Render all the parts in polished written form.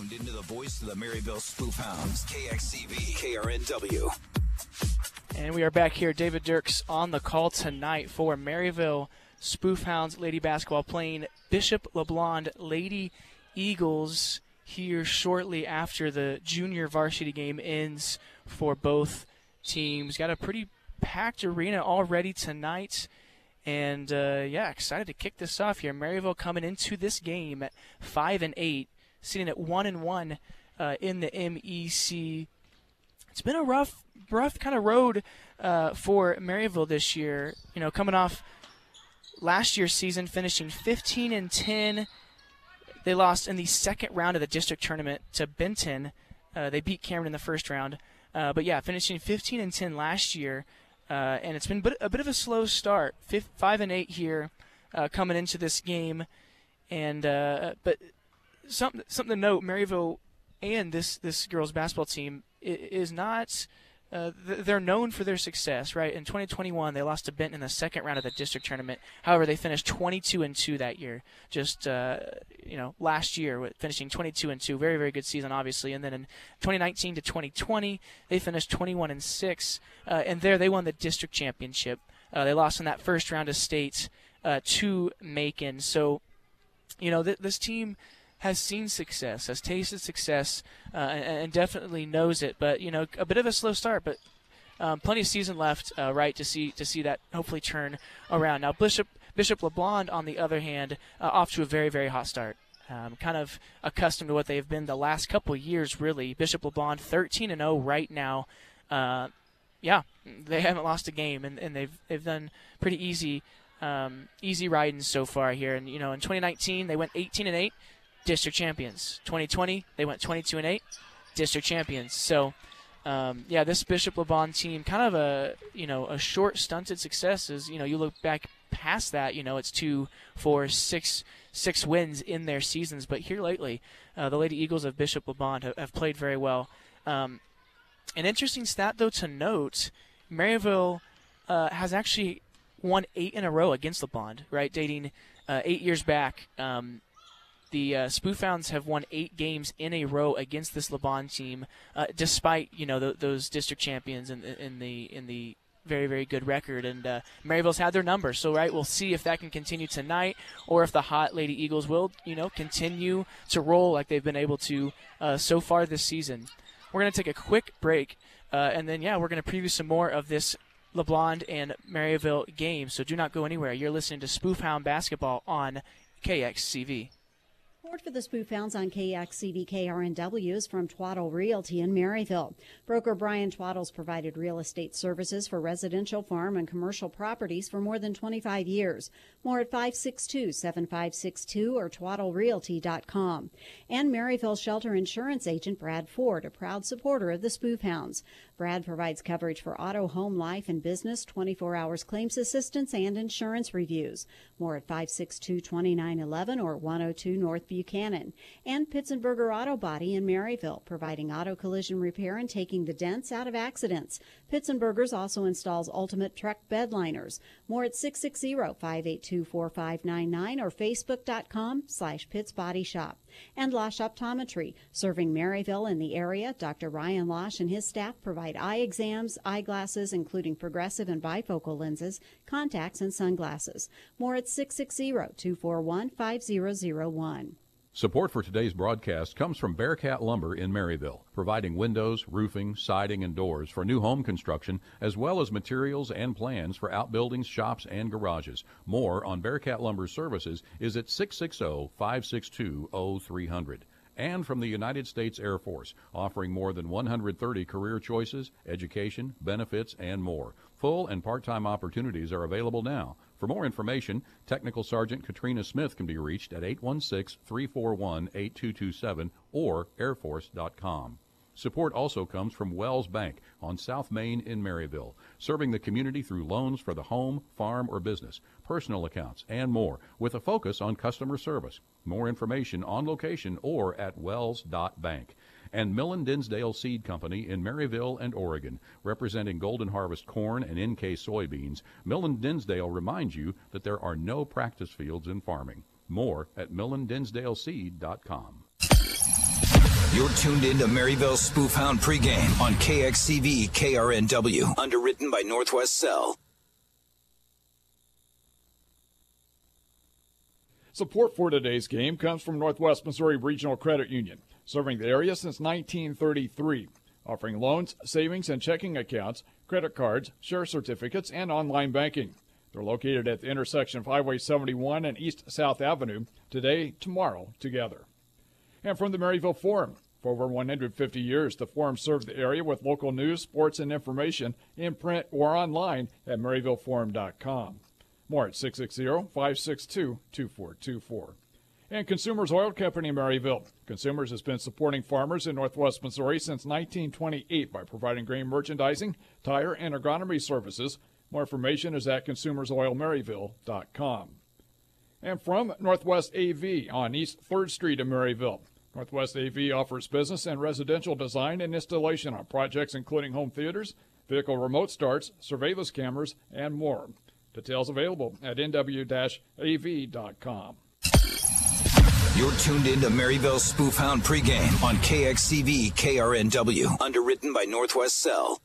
tuned into the voice of the Maryville Spoof Hounds, KXCV, KRNW. And we are back here. David Dirks on the call tonight for Maryville Spoof Hounds Lady Basketball playing Bishop LeBlond Lady Eagles here shortly after the junior varsity game ends for both teams. Got a pretty packed arena already tonight. And, excited to kick this off here. Maryville coming into this game at 5-8, sitting at 1-1 in the MEC. It's been a rough kind of road for Maryville this year. You know, coming off last year's season, finishing 15-10. They lost in the second round of the district tournament to Benton. They beat Cameron in the first round. Finishing 15-10 last year. And it's been a bit of a slow start. 5-8 here coming into this game. And but something to note, Maryville and this girls basketball team is not they're known for their success, right? In 2021, they lost to Benton in the second round of the district tournament. However, they finished 22-2 that year. Just last year, finishing 22-2, very very good season, obviously. And then in 2019 to 2020, they finished 21-6, and there they won the district championship. They lost in that first round of state to Macon. So, this team has seen success, has tasted success, and definitely knows it. But a bit of a slow start, but plenty of season left, right, to see that hopefully turn around. Now Bishop LeBlond, on the other hand, off to a very very hot start. Kind of accustomed to what they've been the last couple of years, really. Bishop LeBlond 13-0 right now. They haven't lost a game, and they've done pretty easy riding so far here. And in 2019 they went 18-8. District champions. 2020, they went 22-8, district champions. So, this Bishop LeBlond team, kind of a short stunted success. As you look back past that, it's 2, 4, 6 wins in their seasons. But here lately, the Lady Eagles of Bishop LeBlond have played very well. An interesting stat, though, to note: Maryville has actually won 8 in a row against LeBlond, right? Dating 8 years back. The Spoof Hounds have won 8 games in a row against this LeBlond team, despite those district champions in the very very good record. And Maryville's had their number, so we'll see if that can continue tonight, or if the hot Lady Eagles will continue to roll like they've been able to so far this season. We're going to take a quick break, and then we're going to preview some more of this LeBlond and Maryville game. So do not go anywhere. You're listening to Spoof Hound Basketball on KXCV. Support for the Spoof Hounds on KXCV KRNW is from Twaddle Realty in Maryville. Broker Brian Twaddle's provided real estate services for residential, farm, and commercial properties for more than 25 years. More at 562-7562 or twaddlerealty.com. And Maryville Shelter Insurance Agent Brad Ford, a proud supporter of the Spoof Hounds. Brad provides coverage for auto, home, life, and business, 24 hours claims assistance, and insurance reviews. More at 562-2911 or 102 North Buchanan. And Pitzenberger Auto Body in Maryville, providing auto collision repair and taking the dents out of accidents. Pitzenberger's also installs ultimate truck bed liners. More at 660-582-4599 or facebook.com/Pitts Body Shop. And Losh Optometry, serving Maryville and the area. Dr. Ryan Losh and his staff provide eye exams, eyeglasses, including progressive and bifocal lenses, contacts, and sunglasses. More at 660-241-5001. Support for today's broadcast comes from Bearcat Lumber in Maryville, providing windows, roofing, siding, and doors for new home construction, as well as materials and plans for outbuildings, shops, and garages. More on Bearcat Lumber's services is at 660-562-0300. And from the United States Air Force, offering more than 130 career choices, education, benefits, and more. Full and part-time opportunities are available now. For more information, Technical Sergeant Katrina Smith can be reached at 816-341-8227 or airforce.com. Support also comes from Wells Bank on South Main in Maryville, serving the community through loans for the home, farm, or business, personal accounts, and more, with a focus on customer service. More information on location or at wells.bank. And Millen Dinsdale Seed Company in Maryville and Oregon, representing Golden Harvest corn and NK soybeans. Millen Dinsdale reminds you that there are no practice fields in farming. More at millendinsdaleseed.com. You're tuned in to Maryville Spoof Hound pregame on KXCV KRNW. Underwritten by Northwest Cell. Support for today's game comes from Northwest Missouri Regional Credit Union, serving the area since 1933, offering loans, savings, and checking accounts, credit cards, share certificates, and online banking. They're located at the intersection of Highway 71 and East South Avenue, today, tomorrow, together. And from the Maryville Forum, for over 150 years, the Forum served the area with local news, sports, and information in print or online at MaryvilleForum.com. More at 660-562-2424. And Consumers Oil Company Maryville. Consumers has been supporting farmers in Northwest Missouri since 1928 by providing grain merchandising, tire, and agronomy services. More information is at consumersoilmaryville.com. And from Northwest AV on East 3rd Street in Maryville. Northwest AV offers business and residential design and installation on projects including home theaters, vehicle remote starts, surveillance cameras, and more. Details available at nw-av.com. You're tuned in to Maryville Spoof Hound pregame on KXCV KRNW. Underwritten by Northwest Cell.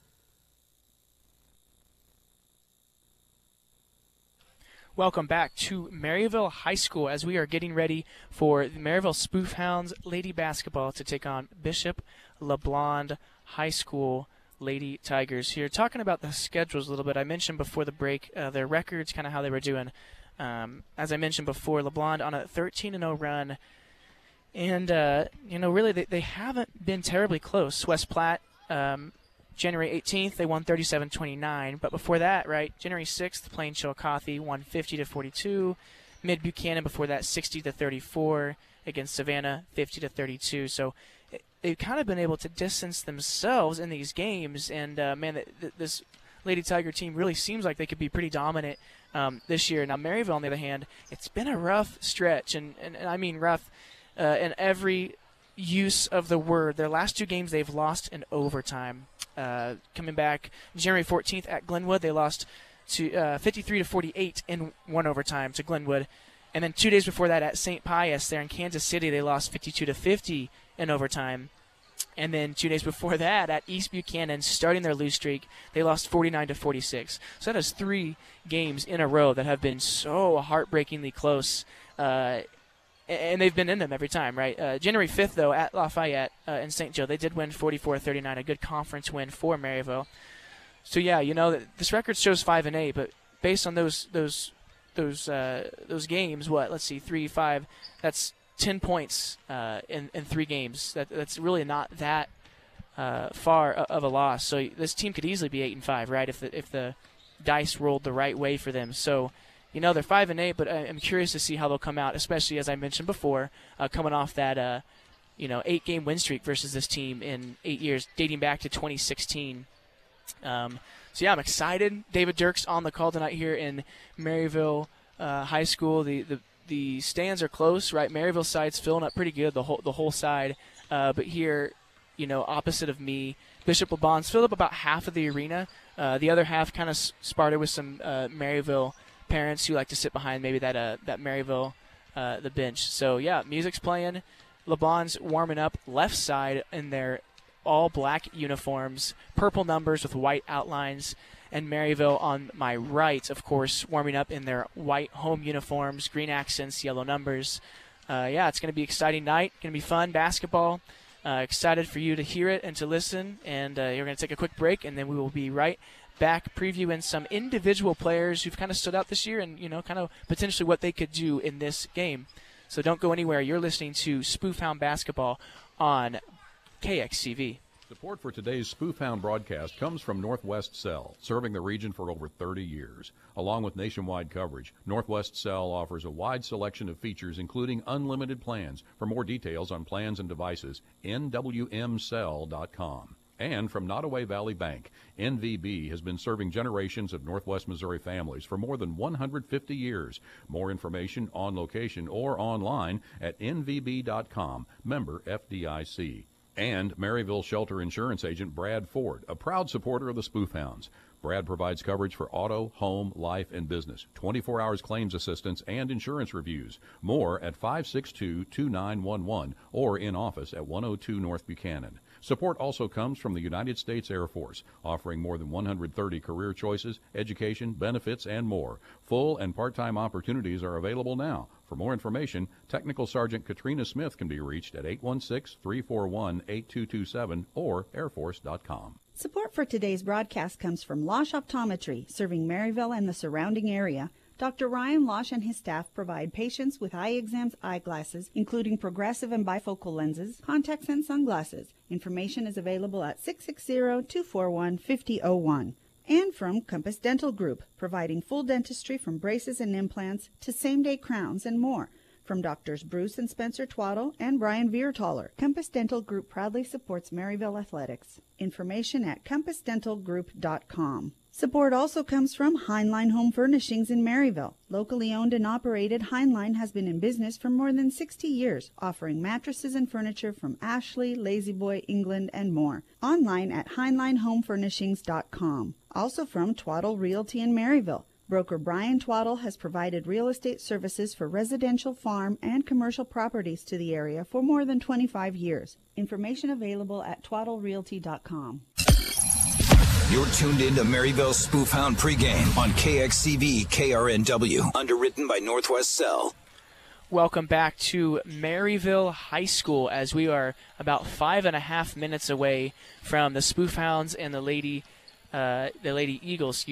Welcome back to Maryville High School as we are getting ready for the Maryville Spoof Hounds Lady Basketball to take on Bishop LeBlond High School Lady Tigers. Here, talking about the schedules a little bit. I mentioned before the break their records, kind of how they were doing. As I mentioned before, LeBlond on a 13-0 run. And, really they haven't been terribly close. West Platte, January 18th, they won 37-29. But before that, right, January 6th, playing Chillicothe, won 50-42. Mid-Buchanan before that, 60-34. Against Savannah, 50-32. So they've kind of been able to distance themselves in these games. And, this Lady Tiger team really seems like they could be pretty dominant this year. Now, Maryville, on the other hand, it's been a rough stretch. And I mean rough in every use of the word. Their last two games they've lost in overtime. Coming back January 14th at Glenwood, they lost to 53-48 in one overtime to Glenwood. And then 2 days before that at St. Pius there in Kansas City, they lost 52-50 in overtime. And then 2 days before that at East Buchanan, starting their lose streak, they lost 49-46. So that is 3 games in a row that have been so heartbreakingly close. And they've been in them every time, right? January 5th, though, at Lafayette in St. Joe, they did win 44-39, a good conference win for Maryville. So, yeah, this record shows 5-8, but based on those games, let's see, 3, 5, that's 10 points in 3 games. That's really not that far of a loss. So this team could easily be 8-5, right? If the dice rolled the right way for them. So, they're 5-8, but I'm curious to see how they'll come out, especially as I mentioned before, coming off that 8-game win streak versus this team in 8 years, dating back to 2016. I'm excited. David Dirks on the call tonight here in Maryville High School. The stands are close, right? Maryville side's filling up pretty good, the whole side. But here, opposite of me, Bishop LeBlond's filled up about half of the arena. The other half kind of sparred with some Maryville parents who like to sit behind maybe that Maryville the bench. So music's playing. LeBlond's warming up left side in their all black uniforms, purple numbers with white outlines. And Maryville on my right, of course, warming up in their white home uniforms, green accents, yellow numbers. It's going to be an exciting night. Going to be fun basketball. Excited for you to hear it and to listen. And you're going to take a quick break, and then we will be right back previewing some individual players who've kind of stood out this year and, kind of potentially what they could do in this game. So don't go anywhere. You're listening to Spoof Hound Basketball on KXCV. Support for today's Spoof Hound broadcast comes from Northwest Cell, serving the region for over 30 years. Along with nationwide coverage, Northwest Cell offers a wide selection of features, including unlimited plans. For more details on plans and devices, nwmcell.com. And from Nottoway Valley Bank, NVB has been serving generations of Northwest Missouri families for more than 150 years. More information on location or online at nvb.com. Member FDIC. And Maryville Shelter Insurance Agent Brad Ford, a proud supporter of the Spoof Hounds. Brad provides coverage for auto, home, life, and business, 24 hours claims assistance and insurance reviews. More at 562-2911 or in office at 102 North Buchanan. Support also comes from the United States Air Force, offering more than 130 career choices, education, benefits, and more. Full and part-time opportunities are available now. For more information, Technical Sergeant Katrina Smith can be reached at 816-341-8227 or airforce.com. Support for today's broadcast comes from Losh Optometry, serving Maryville and the surrounding area. Dr. Ryan Losh and his staff provide patients with eye exams, eyeglasses, including progressive and bifocal lenses, contacts, and sunglasses. Information is available at 660-241-5001. And from Compass Dental Group, providing full dentistry from braces and implants to same-day crowns and more. From Doctors Bruce and Spencer Twaddle and Brian Viertaler, Compass Dental Group proudly supports Maryville Athletics. Information at compassdentalgroup.com. Support also comes from Heinlein Home Furnishings in Maryville. Locally owned and operated, Heinlein has been in business for more than 60 years, offering mattresses and furniture from Ashley, La-Z-Boy, England, and more. Online at HeinleinHomeFurnishings.com. Also from Twaddle Realty in Maryville. Broker Brian Twaddle has provided real estate services for residential, farm, and commercial properties to the area for more than 25 years. Information available at twaddlerealty.com. You're tuned in to Maryville Spoofhound pregame on KXCV KRNW, underwritten by Northwest Cell. Welcome back to Maryville High School, as we are about 5.5 minutes away from the Spoofhounds and the Lady Eagles,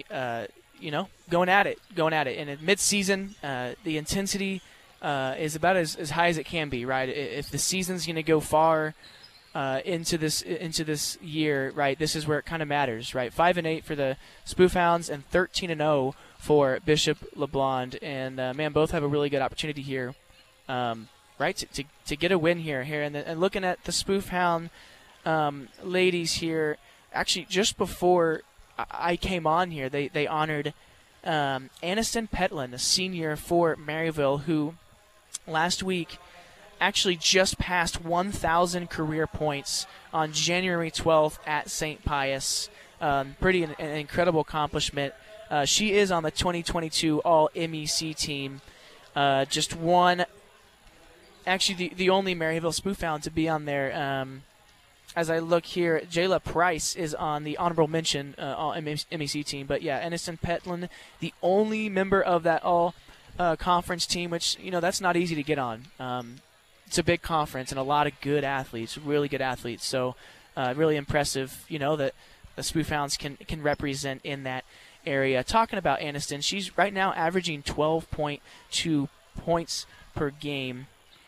going at it. And in mid-season, the intensity is about as high as it can be, right? If the season's going to go far into this year, right, this is where it kind of matters, right? 5-8 for the Spoofhounds and 13-0 for Bishop LeBlond, and both have a really good opportunity here, right, to get a win here. And looking at the Spoofhound ladies here, actually just before I came on here, they honored Aniston Petlin, a senior for Maryville, who last week actually just passed 1,000 career points on January 12th at St. Pius. An incredible accomplishment. She is on the 2022 All-MEC team. Just one, actually the only Maryville Spoofhound to be on there. As I look here, Jayla Price is on the honorable mention All-MEC team. But, yeah, Aniston Petlin, the only member of that all-conference team, which, that's not easy to get on. It's a big conference and a lot of good athletes, really good athletes. So really impressive, that the Spoofhounds can represent in that area. Talking about Aniston, she's right now averaging 12.2 points per game.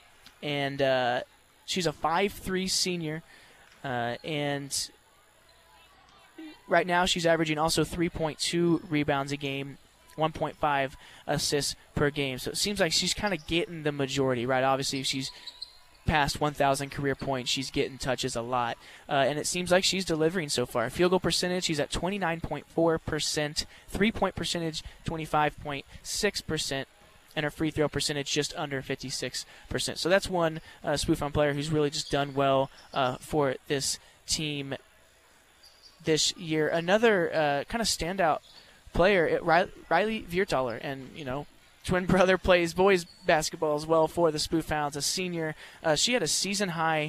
And she's a 5'3" senior. And right now she's averaging also 3.2 rebounds a game, 1.5 assists per game. So it seems like she's kind of getting the majority, right? Obviously, if she's past 1,000 career points, she's getting touches a lot. And it seems like she's delivering so far. Field goal percentage, she's at 29.4%. Three-point percentage, 25.6%. And her free throw percentage just under 56%. So that's one Spoofhound player who's really just done well for this team this year. Another kind of standout player, Riley Viertaler, and twin brother plays boys basketball as well for the Spoofhounds, a senior. She had a season-high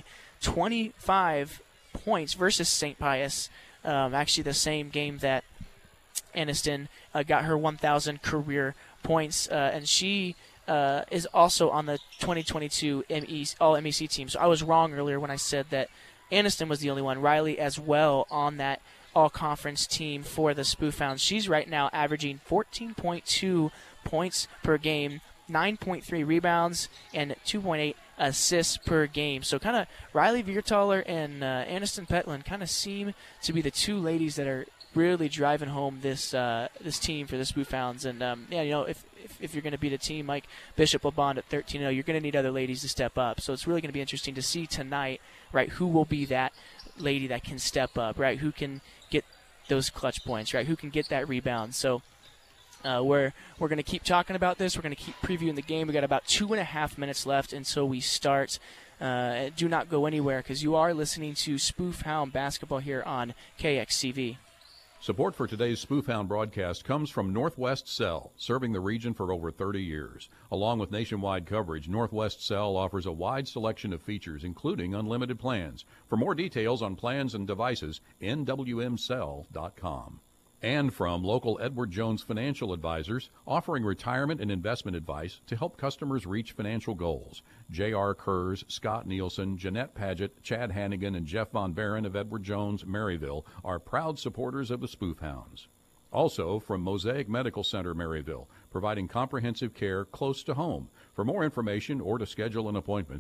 25 points versus St. Pius, actually the same game that Aniston got her 1,000 career points, and she is also on the 2022 All-MEC team. So I was wrong earlier when I said that Aniston was the only one. Riley as well on that all-conference team for the Spoofhounds. She's right now averaging 14.2 points per game, 9.3 rebounds, and 2.8 assists per game. So kind of Riley Viertaler and Aniston Petlin kind of seem to be the two ladies that are really driving home this team for the Spoofhounds. And if you're going to beat a team like Bishop LeBlond at 13-0, you're going to need other ladies to step up. So it's really going to be interesting to see tonight, right, who will be that lady that can step up, right, who can get those clutch points, right, who can get that rebound. So we're going to keep talking about this. We're going to keep previewing the game. We got about 2.5 minutes left until we start. Do not go anywhere because you are listening to Spoofhound Basketball here on KXCV. Support for today's Spoofhound broadcast comes from Northwest Cell, serving the region for over 30 years. Along with nationwide coverage, Northwest Cell offers a wide selection of features, including unlimited plans. For more details on plans and devices, nwmcell.com. And from local Edward Jones Financial Advisors, offering retirement and investment advice to help customers reach financial goals. J.R. Kurz, Scott Nielsen, Jeanette Paget, Chad Hannigan, and Jeff Von Barron of Edward Jones, Maryville, are proud supporters of the Spoofhounds. Also from Mosaic Medical Center, Maryville, providing comprehensive care close to home. For more information or to schedule an appointment,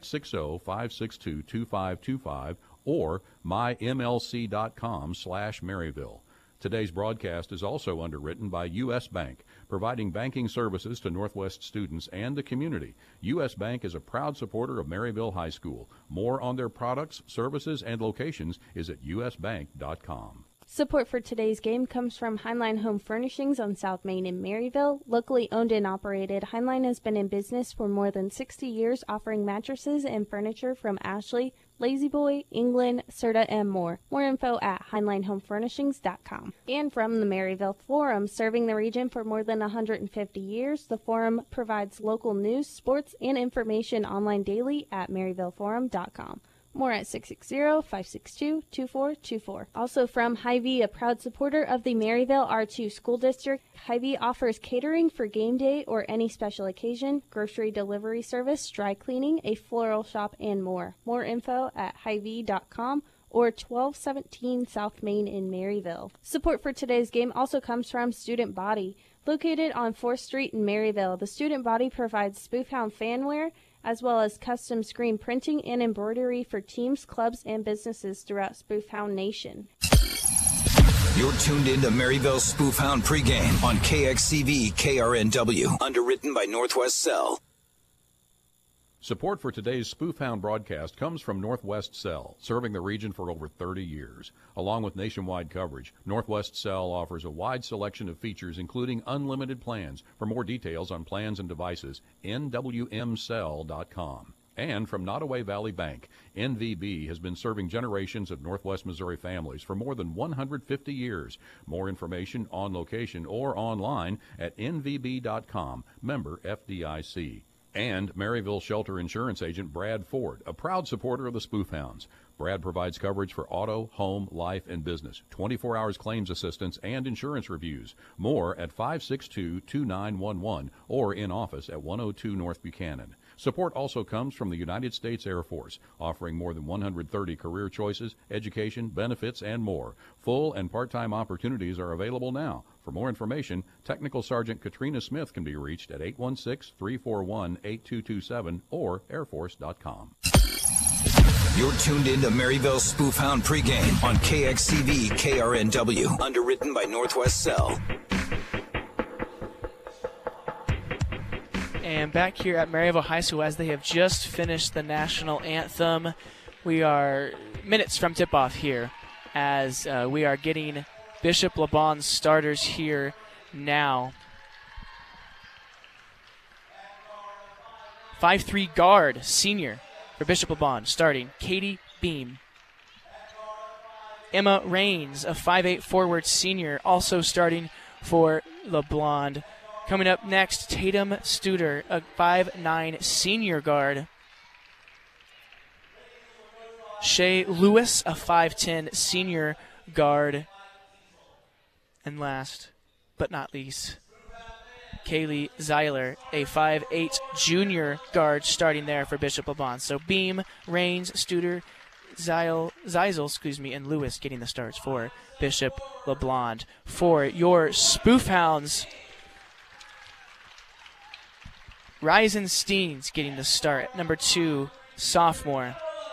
660-562-2525 or mymlc.com/Maryville. Today's broadcast is also underwritten by U.S. Bank, providing banking services to Northwest students and the community. U.S. Bank is a proud supporter of Maryville High School. More on their products, services, and locations is at usbank.com. Support for today's game comes from Heinlein Home Furnishings on South Main in Maryville. Locally owned and operated, Heinlein has been in business for more than 60 years, offering mattresses and furniture from Ashley, La-Z-Boy, England, Serta, and more. More info at HeinleinHomeFurnishings.com. And from the Maryville Forum, serving the region for more than 150 years, the Forum provides local news, sports, and information online daily at MaryvilleForum.com. More at 660-562-2424. Also from Hy-Vee, a proud supporter of the Maryville R2 School District, Hy-Vee offers catering for game day or any special occasion, grocery delivery service, dry cleaning, a floral shop, and more. More info at Hy-Vee.com or 1217 South Main in Maryville. Support for today's game also comes from Student Body. Located on 4th Street in Maryville, the Student Body provides Spoofhound fanwear, as well as custom screen printing and embroidery for teams, clubs, and businesses throughout Spoofhound Nation. You're tuned in to Maryville Spoofhound pregame on KXCV KRNW, underwritten by Northwest Cell. Support for today's Spoofhound broadcast comes from Northwest Cell, serving the region for over 30 years. Along with nationwide coverage, Northwest Cell offers a wide selection of features, including unlimited plans. For more details on plans and devices, nwmcell.com. And from Nottoway Valley Bank, NVB has been serving generations of Northwest Missouri families for more than 150 years. More information on location or online at nvb.com, member FDIC. And Maryville Shelter Insurance Agent Brad Ford, a proud supporter of the Spoofhounds. Brad provides coverage for auto, home, life, and business, 24 hours claims assistance, and insurance reviews. More at 562-2911 or in office at 102 North Buchanan. Support also comes from the United States Air Force, offering more than 130 career choices, education, benefits, and more. Full and part-time opportunities are available now. For more information, Technical Sergeant Katrina Smith can be reached at 816-341-8227 or airforce.com. You're tuned in to Maryville Spoofhound pregame on KXCV KRNW, underwritten by Northwest Cell. And back here at Maryville High School, as they have just finished the national anthem, we are minutes from tip-off here as we are getting Bishop LeBon's starters here now. 5'3" guard, senior for Bishop LeBon, starting Katie Beam. Emma Rains, a 5'8" forward senior, also starting for LeBlond. Coming up next, Tatum Studer, a 5'9" senior guard. Shay Lewis, a 5'10" senior guard. And last but not least, Kaylee Zeiler, a 5'8" junior guard, starting there for Bishop LeBon. So Beam, Rains, Studer, Zeisel, and Lewis getting the starts for Bishop LeBlond. For your Spoofhounds, Ryzen Steens getting the start. Number 2, sophomore.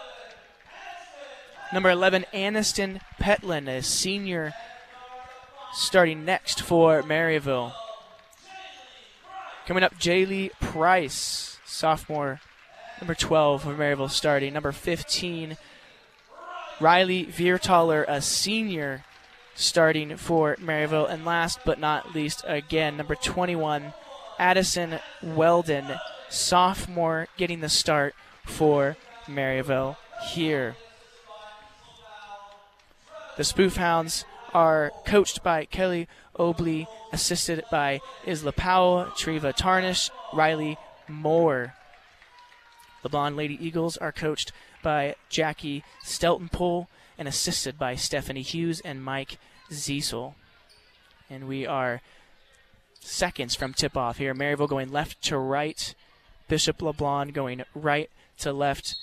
Number 11, Aniston Petlin, a senior, starting next for Maryville. Coming up, Jaylee Price, sophomore. Number 12 for Maryville starting. Number 15, Riley Viertaler, a senior, starting for Maryville. And last but not least, again, number 21, Addison Weldon, sophomore, getting the start for Maryville here. The Spoofhounds are coached by Kelly Obley, assisted by Isla Powell, Treva Tarnish, Riley Moore. LeBlond Lady Eagles are coached by Jackie Steltenpohl and assisted by Stephanie Hughes and Mike Ziesel. And we are seconds from tip-off here. Maryville going left to right. Bishop LeBlond going right to left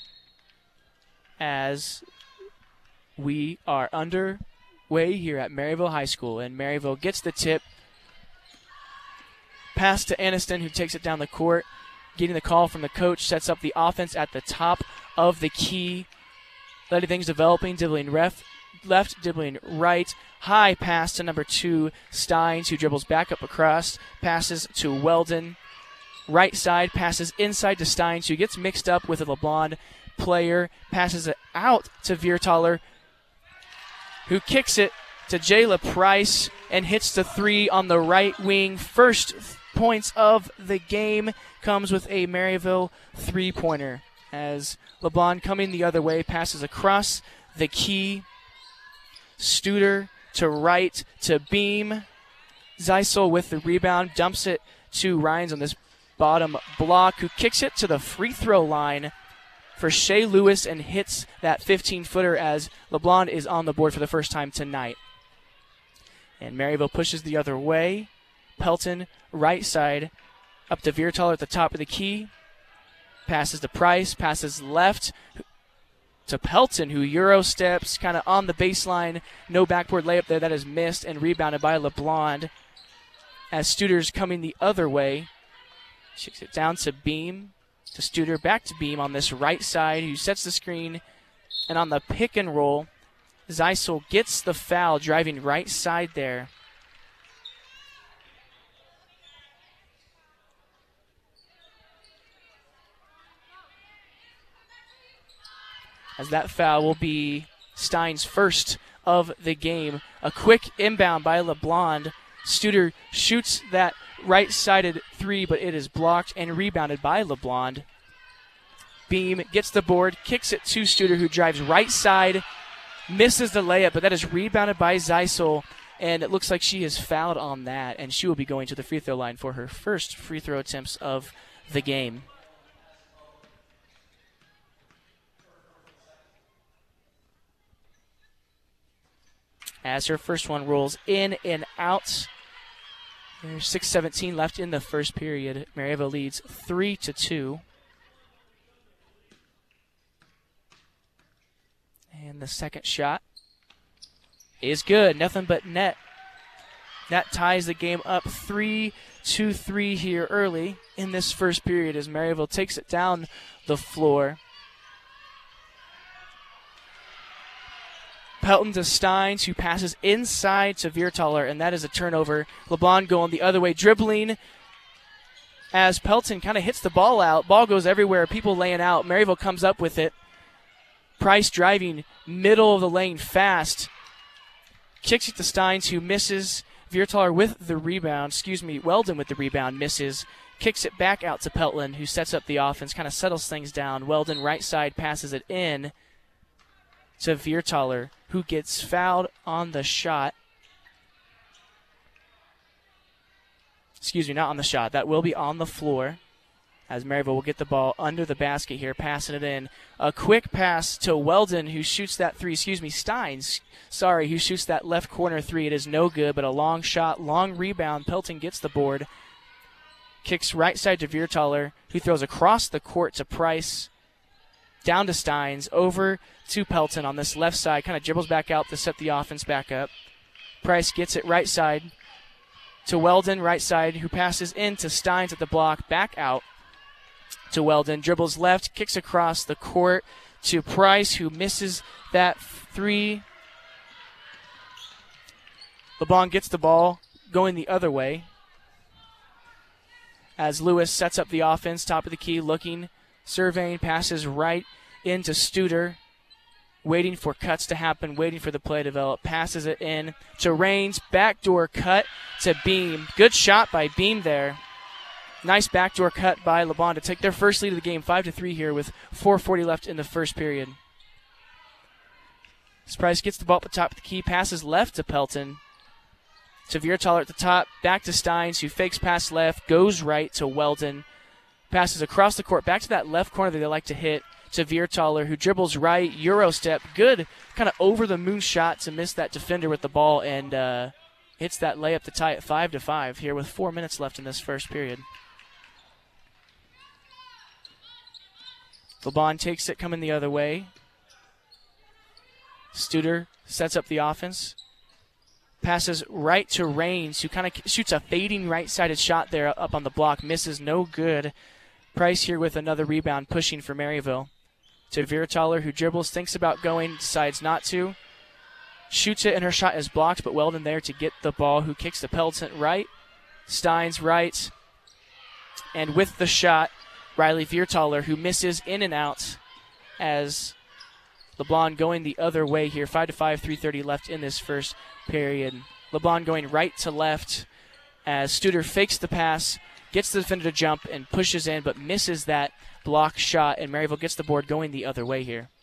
as we are underway here at Maryville High School. And Maryville gets the tip. Pass to Aniston, who takes it down the court. Getting the call from the coach, sets up the offense at the top of the key. Letting things developing, dribbling left, dribbling right. High pass to number 2, Steins, who dribbles back up across. Passes to Weldon. Right side, passes inside to Steins, who gets mixed up with a LeBlond player. Passes it out to Viertaler, who kicks it to Jayla Price and hits the 3 on the right wing. First points of the game comes with a Maryville three-pointer as LeBlond coming the other way, passes across the key. Studer to right to Beam. Zeisel with the rebound, dumps it to Ryans on this bottom block, who kicks it to the free throw line for Shea Lewis and hits that 15-footer as LeBlond is on the board for the first time tonight. And Maryville pushes the other way. Pelton, right side, up to Viertaler at the top of the key. Passes to Price, passes left to Pelton, who Euro steps kind of on the baseline. No backboard layup there, that is missed and rebounded by LeBlond. As Studer's coming the other way. Kicks it down to Beam, to Studer, back to Beam on this right side, who sets the screen. And on the pick and roll, Zeisel gets the foul, driving right side there. As that foul will be Stein's first of the game. A quick inbound by LeBlond. Studer shoots that right-sided 3, but it is blocked and rebounded by LeBlond. Beam gets the board, kicks it to Studer, who drives right side, misses the layup, but that is rebounded by Zeisel, and it looks like she is fouled on that, and she will be going to the free throw line for her first free throw attempts of the game. As her first one rolls in and out. There's 6:17 left in the first period. Maryville leads 3-2. And the second shot is good. Nothing but net. That ties the game up 3-3 here early in this first period as Maryville takes it down the floor. Pelton to Steins, who passes inside to Viertaler, and that is a turnover. LeBlond going the other way, dribbling as Pelton kind of hits the ball out. Ball goes everywhere, people laying out. Maryville comes up with it. Price driving middle of the lane fast. Kicks it to Steins, who misses. Viertaler with the rebound. Weldon with the rebound, misses. Kicks it back out to Pelton, who sets up the offense, kind of settles things down. Weldon right side passes it in to Viertaler, who gets fouled on the shot. Not on the shot. That will be on the floor as Maryville will get the ball under the basket here, passing it in. A quick pass to Weldon, who shoots that 3. Steins, who shoots that left corner 3. It is no good, but a long shot, long rebound. Pelton gets the board. Kicks right side to Viertaler, who throws across the court to Price. Down to Steins, over to Pelton on this left side, kind of dribbles back out to set the offense back up. Price gets it right side to Weldon, right side, who passes in to Steins at the block, back out to Weldon, dribbles left, kicks across the court to Price, who misses that 3. LeBlond gets the ball going the other way as Lewis sets up the offense, top of the key, looking, surveying, passes right into Studer, waiting for cuts to happen, waiting for the play to develop, passes it in to Raines, backdoor cut to Beam. Good shot by Beam there. Nice backdoor cut by LeBlond to take their first lead of the game, 5-3 here with 4:40 left in the first period. Price gets the ball at the top of the key, passes left to Pelton. To Viertaler at the top, back to Steins, who fakes pass left, goes right to Weldon. Passes across the court, back to that left corner that they like to hit, to Viertaler, who dribbles right, Euro step, good kind of over-the-moon shot to miss that defender with the ball, and hits that layup to tie it 5-5 here with 4 minutes left in this first period. LeBon takes it, coming the other way. Studer sets up the offense. Passes right to Raines, who kind of shoots a fading right-sided shot there up on the block. Misses, no good. Price here with another rebound, pushing for Maryville. To Viertaler, who dribbles, thinks about going, decides not to. Shoots it, and her shot is blocked, but Weldon there to get the ball, who kicks to Pelton right. Steins right. And with the shot, Riley Viertaler, who misses in and out as LeBlond going the other way here. 5-5, 3:30 left in this first period. LeBlond going right to left as Studer fakes the pass, gets the defender to jump, and pushes in, but misses that block shot, and Maryville gets the board going the other way here.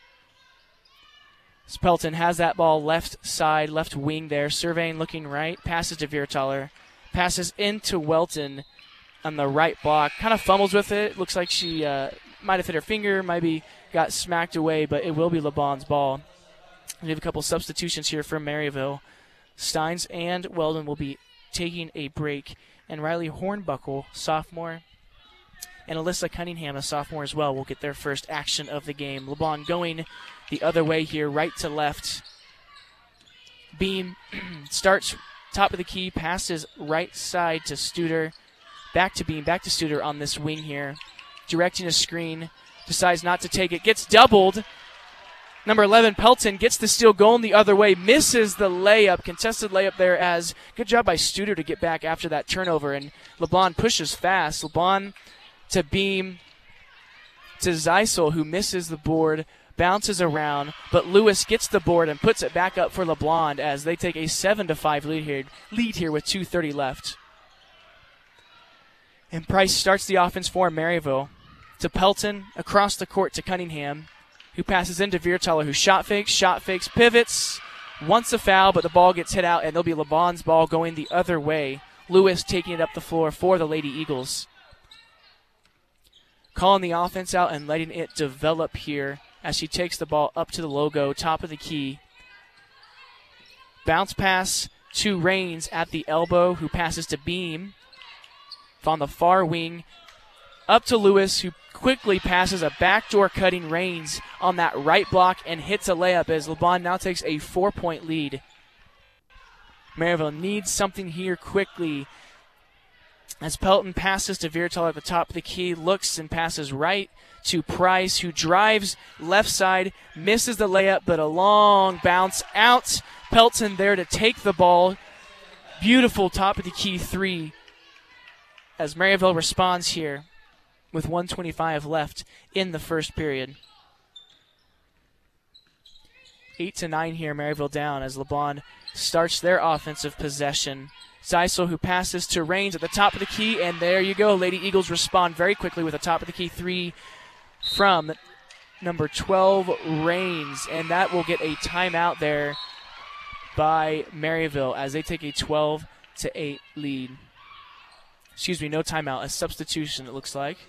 Pelton has that ball left side, left wing there, surveying, looking right, passes to Viertaler, passes into Welton on the right block, kind of fumbles with it. Looks like she might have hit her finger, maybe got smacked away, but it will be LeBon's ball. We have a couple substitutions here for Maryville. Steins and Weldon will be taking a break, and Riley Hornbuckle, sophomore, and Alyssa Cunningham, a sophomore as well, will get their first action of the game. LeBlond going the other way here, right to left. Beam starts top of the key, passes right side to Studer, back to Beam, back to Studer on this wing here. Directing a screen, decides not to take it, gets doubled. Number 11, Pelton, gets the steal going the other way, misses the layup, contested layup there as good job by Studer to get back after that turnover, and LeBlond pushes fast. LeBlond to Beam, to Zeisel, who misses the board, bounces around, but Lewis gets the board and puts it back up for LeBlond as they take a 7-5 lead here with 2:30 left. And Price starts the offense for Maryville. To Pelton, across the court to Cunningham, who passes into Viertaler, who shot fakes, pivots, wants a foul, but the ball gets hit out, and there'll be LeBlond's ball going the other way. Lewis taking it up the floor for the Lady Eagles. Calling the offense out and letting it develop here as she takes the ball up to the logo, top of the key. Bounce pass to Raines at the elbow, who passes to Beam on the far wing. Up to Lewis, who quickly passes a backdoor cutting Raines on that right block and hits a layup as LeBlond now takes a 4-point lead. Maryville needs something here quickly as Pelton passes to Viertaler at the top of the key, looks and passes right to Price, who drives left side, misses the layup, but a long bounce out. Pelton there to take the ball. Beautiful top of the key three as Maryville responds here with 1:25 left in the first period. 8-9 here, Maryville down as LeBlond starts their offensive possession. Zeisel, who passes to Raines at the top of the key, and there you go. Lady Eagles respond very quickly with a top of the key three from number 12, Raines, and that will get a timeout there by Maryville as they take a 12-8 lead. Excuse me, no timeout, a substitution it looks like.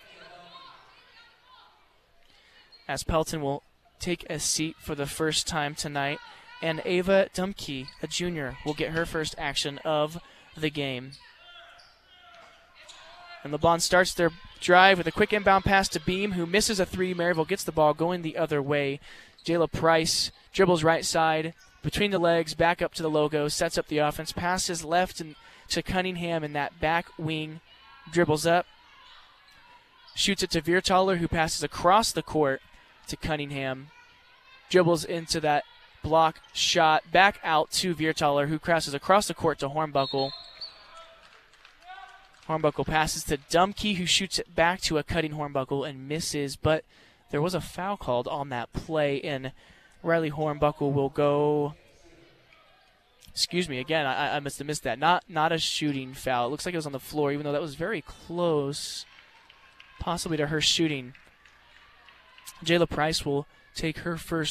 As Pelton will take a seat for the first time tonight, and Ava Dumke, a junior, will get her first action of the game. And LeBlond starts their drive with a quick inbound pass to Beam, who misses a three. Maryville gets the ball going the other way. Jayla Price dribbles right side, between the legs, back up to the logo, sets up the offense, passes left and to Cunningham in that back wing, dribbles up, shoots it to Viertaler, who passes across the court to Cunningham, dribbles into that block shot, back out to Viertaler, who crosses across the court to Hornbuckle. Hornbuckle passes to Dumke, who shoots it back to a cutting Hornbuckle and misses, but there was a foul called on that play, and Riley Hornbuckle will go. Excuse me, again, I must have missed that. Not a shooting foul. It looks like it was on the floor, even though that was very close, possibly to her shooting. Jayla Price will take her first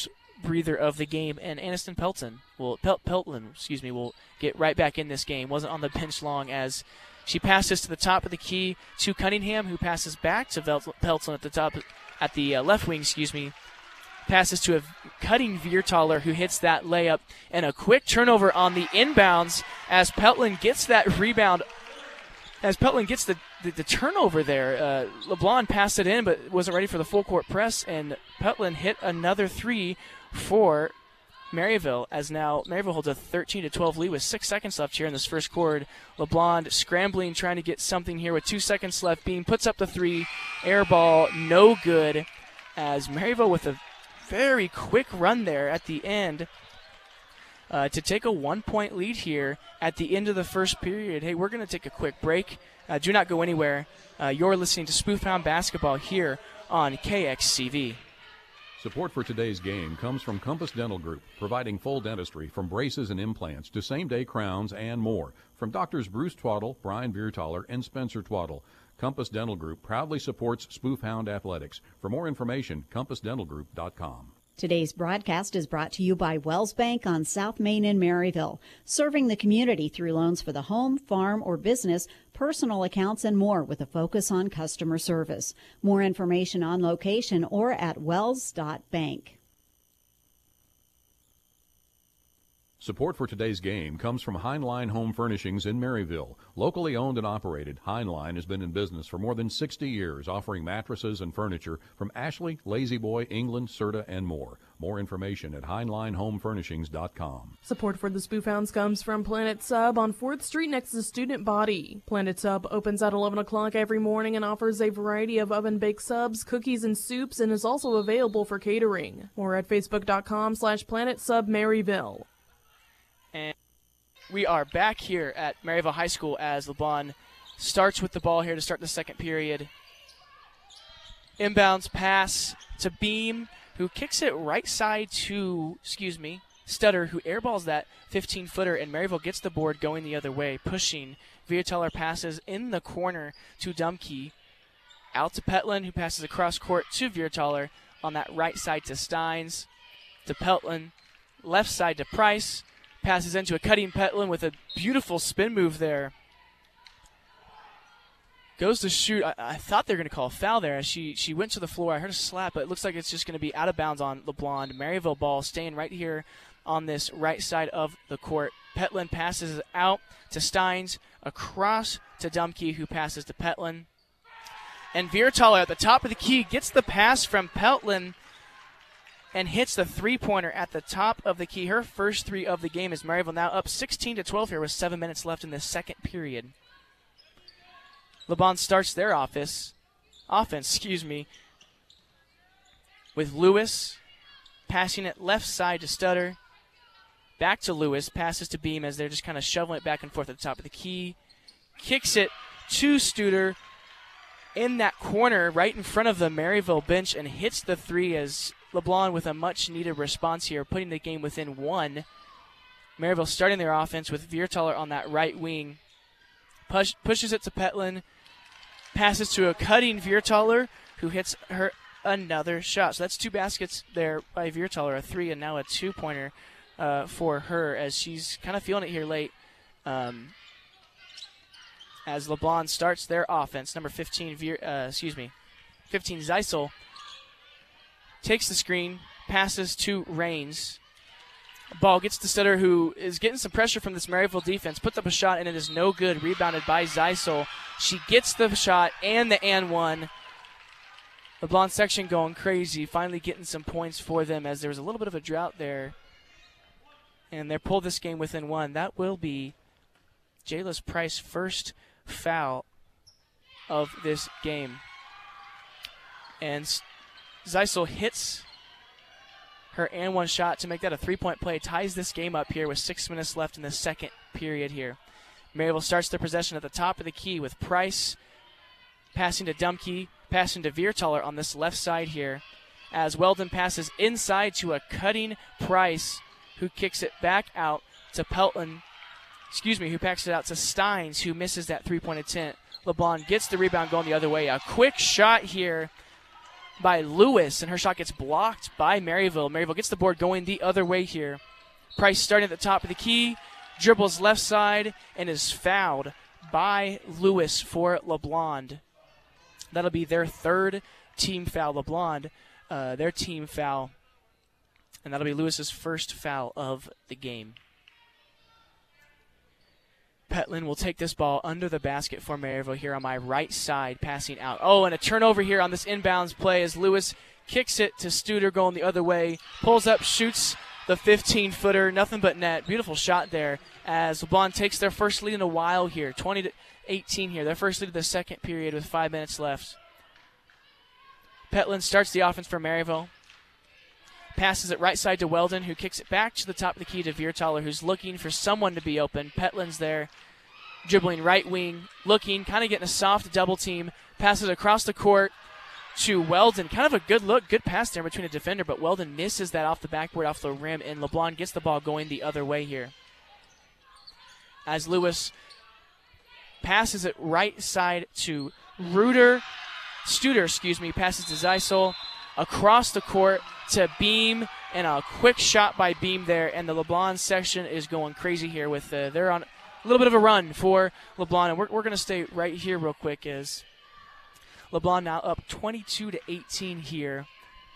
breather of the game, and Aniston Pelton will get right back in this game. Wasn't on the bench long as she passes to the top of the key to Cunningham, who passes back to Pelton at the left wing. Passes to a cutting Viertaler, who hits that layup, and a quick turnover on the inbounds as Pelton gets that rebound. As Pelton gets the turnover there, LeBlond passed it in but wasn't ready for the full court press, and Pelton hit another three for Maryville, as now Maryville holds a 13-12 lead with 6 seconds left here in this first quarter. LeBlond scrambling, trying to get something here with 2 seconds left. Beam puts up the three, air ball, no good, as Maryville with a very quick run there at the end to take a 1-point lead here at the end of the first period. Hey, we're going to take a quick break. Do not go anywhere. You're listening to Spoofhound Basketball here on KXCV. Support for today's game comes from Compass Dental Group, providing full dentistry from braces and implants to same-day crowns and more. From Doctors Bruce Twaddle, Brian Viertaler, and Spencer Twaddle, Compass Dental Group proudly supports Spoofhound Athletics. For more information, compassdentalgroup.com. Today's broadcast is brought to you by Wells Bank on South Main in Maryville, serving the community through loans for the home, farm, or business, personal accounts, and more with a focus on customer service. More information on location or at wells.bank. Support for today's game comes from Heinlein Home Furnishings in Maryville. Locally owned and operated, Heinlein has been in business for more than 60 years, offering mattresses and furniture from Ashley, Lazy Boy, England, Serta, and more. More information at HeinleinHomeFurnishings.com. Support for the Spoofhounds comes from Planet Sub on 4th Street next to Student Body. Planet Sub opens at 11 o'clock every morning and offers a variety of oven-baked subs, cookies, and soups, and is also available for catering. More at Facebook.com/PlanetSubMaryville. And we are back here at Maryville High School as LeBlond starts with the ball here to start the second period. Inbounds pass to Beam, who kicks it right side to, Stutter, who airballs that 15-footer, and Maryville gets the board going the other way, pushing. Viertaler passes in the corner to Dumke. Out to Petlin, who passes across court to Viertaler on that right side to Steins. To Pelton, left side to Price. Passes into a cutting Petlin with a beautiful spin move there. Goes to shoot. I thought they were going to call a foul there as she went to the floor. I heard a slap, but it looks like it's just going to be out of bounds on LeBlond. Maryville ball staying right here on this right side of the court. Petlin passes out to Steins, across to Dumke, who passes to Petlin. And Viertaler at the top of the key gets the pass from Petlin and hits the three-pointer at the top of the key. Her first three of the game is Maryville now up 16-12 here with 7 minutes left in the second period. LeBlond starts their offense, with Lewis passing it left side to Stutter. Back to Lewis, passes to Beam as they're just kind of shoveling it back and forth at the top of the key. Kicks it to Studer in that corner right in front of the Maryville bench and hits the three as LeBlond with a much-needed response here, putting the game within one. Maryville starting their offense with Viertaler on that right wing. Pushes it to Petlin. Passes to a cutting Viertaler, who hits her another shot. So that's 2 baskets there by Viertaler, a 3 and now a 2-pointer for her as she's kind of feeling it here late. As LeBlond starts their offense, number 15, 15 Zeisel takes the screen, passes to Raines. Ball gets to Stutter, who is getting some pressure from this Maryville defense, puts up a shot, and it is no good. Rebounded by Zeisel. She gets the shot and the and one. LeBlond section going crazy, finally getting some points for them as there was a little bit of a drought there. And they pulled this game within one. That will be Jaylis Price's first foul of this game. And Zeisel hits her and one shot to make that a 3-point play. Ties this game up here with 6 minutes left in the second period here. Maryville starts their possession at the top of the key with Price passing to Dumke, passing to Viertaler on this left side here. As Weldon passes inside to a cutting Price, who kicks it back out to Pelton. Who backs it out to Steins, who misses that 3-point attempt. LeBlond gets the rebound going the other way. A quick shot here by Lewis, and her shot gets blocked by Maryville. Maryville gets the board going the other way here. Price starting at the top of the key, dribbles left side, and is fouled by Lewis for LeBlond. That'll be their third team foul. LeBlond, their team foul, and that'll be Lewis's first foul of the game. Petlin will take this ball under the basket for Maryville here on my right side, passing out. Oh, and a turnover here on this inbounds play as Lewis kicks it to Studer going the other way, pulls up, shoots the 15-footer, nothing but net. Beautiful shot there as LeBlond takes their first lead in a while here, 20-18 here. Their first lead of the second period with 5 minutes left. Petlin starts the offense for Maryville. Passes it right side to Weldon, who kicks it back to the top of the key to Viertaler, who's looking for someone to be open. Petlin's there, dribbling right wing, looking, kind of getting a soft double team. Passes across the court to Weldon. Kind of a good look, good pass there between a defender, but Weldon misses that off the backboard, off the rim, and LeBlond gets the ball going the other way here. As Lewis passes it right side to Studer, passes to Zeisel, across the court to Beam, and a quick shot by Beam there, and the LeBlond section is going crazy here with they're on a little bit of a run for LeBlond, and we're going to stay right here real quick as LeBlond now up 22-18 here.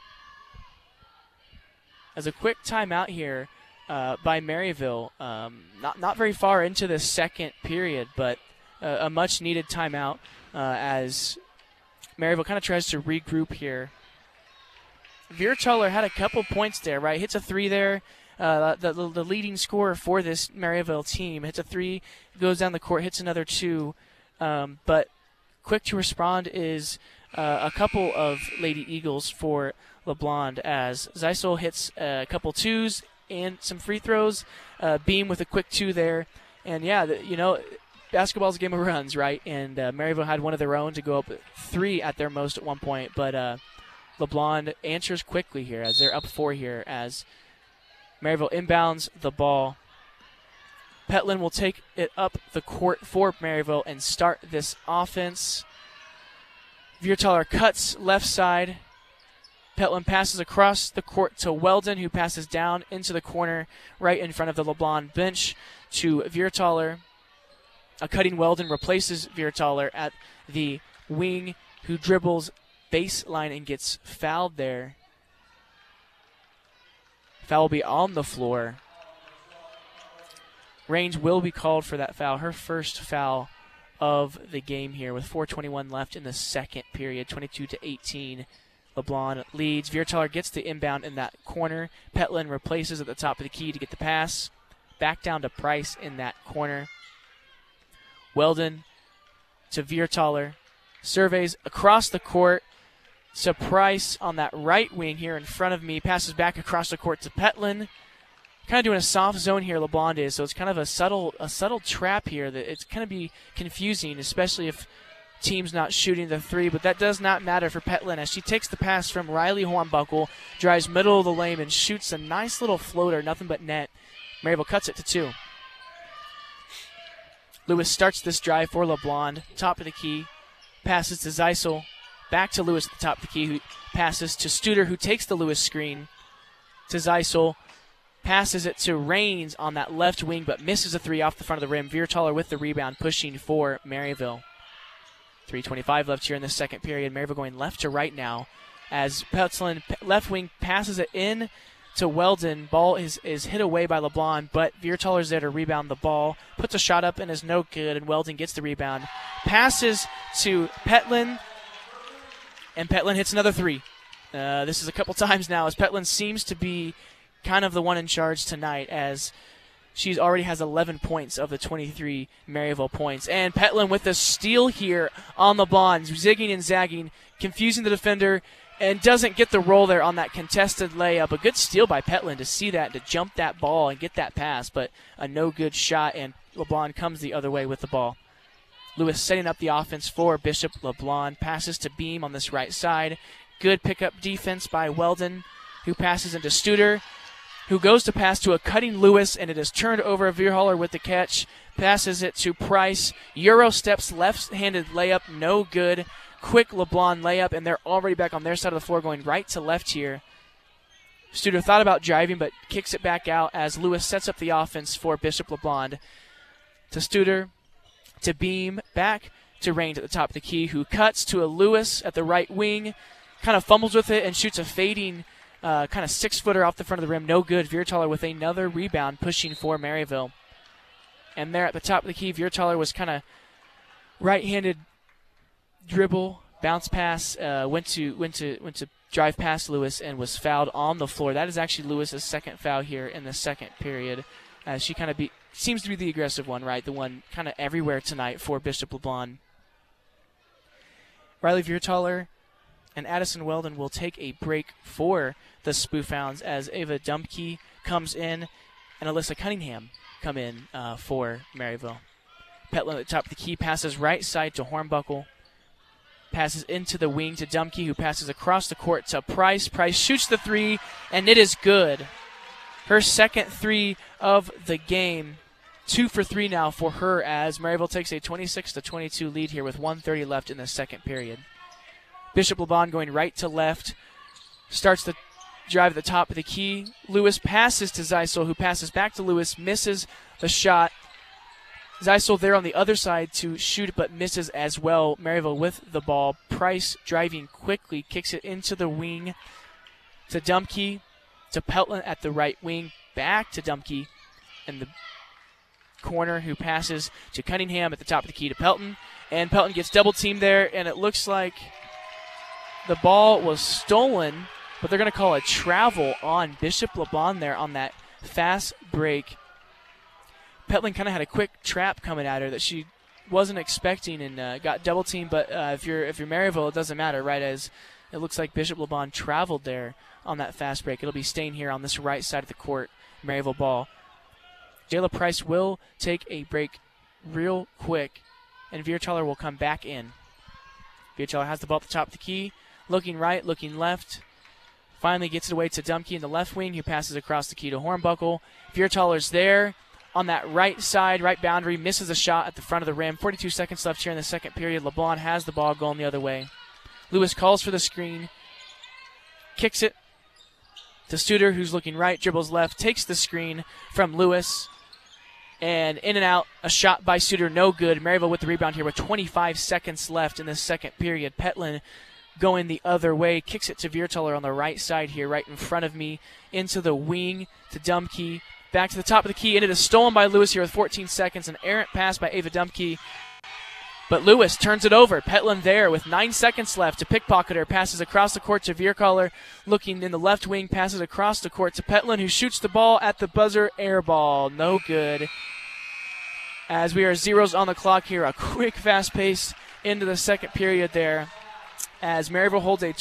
As a quick timeout here by Maryville, not very far into the second period, but a much-needed timeout as Maryville kind of tries to regroup here. Viertaler had a couple points there, right? Hits a three there. The leading scorer for this Maryville team hits a three, goes down the court, hits another two. But quick to respond is a couple of Lady Eagles for LeBlond as Zeisel hits a couple twos and some free throws. Beam with a quick two there. And, yeah, basketball's a game of runs, right? And Maryville had one of their own to go up three at their most at one point. But LeBlond answers quickly here as they're up four here as Maryville inbounds the ball. Petlin will take it up the court for Maryville and start this offense. Viertaler cuts left side. Petlin passes across the court to Weldon, who passes down into the corner right in front of the LeBlond bench to Viertaler. A cutting Weldon replaces Viertaler at the wing, who dribbles baseline and gets fouled there. Foul will be on the floor. Range will be called for that foul. Her first foul of the game here with 4:21 left in the second period, 22-18. LeBlond leads. Viertaler gets the inbound in that corner. Petlin replaces at the top of the key to get the pass. Back down to Price in that corner. Weldon to Viertaler. Surveys across the court to Price on that right wing here in front of me. Passes back across the court to Petlin. Kind of doing a soft zone here, LeBlond is, so it's kind of a subtle trap here that it's going to be confusing, especially if team's not shooting the three, but that does not matter for Petlin as she takes the pass from Riley Hornbuckle, drives middle of the lane, and shoots a nice little floater, nothing but net. Maryville cuts it to two. Lewis starts this drive for LeBlond, top of the key, passes to Zeisel, back to Lewis at the top of the key, who passes to Studer, who takes the Lewis screen to Zeisel, passes it to Raines on that left wing, but misses a three off the front of the rim. Viertaler with the rebound, pushing for Maryville. 3:25 left here in the second period. Maryville going left to right now as Petlin, left wing, passes it in to Weldon. Ball is hit away by LeBlond, but Viertaler's there to rebound the ball. Puts a shot up and is no good, and Weldon gets the rebound. Passes to Petlin, and Petlin hits another three. This is a couple times now as Petlin seems to be kind of the one in charge tonight as she already has 11 points of the 23 Maryville points. And Petlin with the steal here on LeBlond, zigging and zagging, confusing the defender, and doesn't get the roll there on that contested layup. A good steal by Petlin to see that, to jump that ball and get that pass, but a no-good shot, and LeBlond comes the other way with the ball. Lewis setting up the offense for Bishop. LeBlond passes to Beam on this right side. Good pickup defense by Weldon, who passes into Studer, who goes to pass to a cutting Lewis, and it is turned over. Viertaler with the catch, passes it to Price. Euro steps, left-handed layup, no good quick LeBlanc layup, and they're already back on their side of the floor going right to left here. Studer thought about driving, but kicks it back out as Lewis sets up the offense for Bishop LeBlanc. To Studer, to Beam, back to Raines at the top of the key, who cuts to a Lewis at the right wing, kind of fumbles with it and shoots a fading kind of 6-footer off the front of the rim. No good. Viertaler with another rebound pushing for Maryville. And there at the top of the key, Viertaler was kind of right-handed dribble, bounce pass, went to drive past Lewis and was fouled on the floor. That is actually Lewis's second foul here in the second period. She kind of seems to be the aggressive one, right? The one kind of everywhere tonight for Bishop LeBlanc. Riley Viertaler and Addison Weldon will take a break for the Spoofhounds as Ava Dumpke comes in and Alyssa Cunningham come in for Maryville. Petlin at the top of the key, passes right side to Hornbuckle. Passes into the wing to Dumpke, who passes across the court to Price. Price shoots the three, and it is good. Her second three of the game. 2 for 3 now for her as Maryville takes a 26-22 lead here with 1:30 left in the second period. Bishop LeBlanc going right to left. Starts the drive at the top of the key. Lewis passes to Zeisel, who passes back to Lewis, misses the shot. Zeisel there on the other side to shoot, but misses as well. Maryville with the ball. Price driving quickly, kicks it into the wing to Dumpke, to Pelton at the right wing, back to Dumpke in the corner, who passes to Cunningham at the top of the key to Pelton. And Pelton gets double teamed there, and it looks like the ball was stolen, but they're going to call a travel on Bishop LeBlanc there on that fast break. Pelton kind of had a quick trap coming at her that she wasn't expecting and got double teamed. But if you're Maryville, it doesn't matter, right? As it looks like Bishop LeBlanc traveled there on that fast break. It'll be staying here on this right side of the court. Maryville ball. Jayla Price will take a break real quick, and Viertaler will come back in. Viertaler has the ball at the top of the key, looking right, looking left. Finally gets it away to Dumpke in the left wing, who passes across the key to Hornbuckle. Viertaler's there on that right side, right boundary, misses a shot at the front of the rim. 42 seconds left here in the second period. LeBlanc has the ball going the other way. Lewis calls for the screen, kicks it to Studer, who's looking right, dribbles left, takes the screen from Lewis, and in and out, a shot by Studer, no good. Maryville with the rebound here with 25 seconds left in the second period. Petlin going the other way, kicks it to Viertaler on the right side here, right in front of me, into the wing to Dumpke, back to the top of the key, and it is stolen by Lewis here with 14 seconds. An errant pass by Ava Dumpke, but Lewis turns it over. Petlin there with 9 seconds left to pickpocket her, passes across the court to Viertaler, looking in the left wing, passes across the court to Petlin, who shoots the ball at the buzzer, air ball, no good. As we are zeros on the clock here, a quick fast pace into the second period there, as Maryville holds a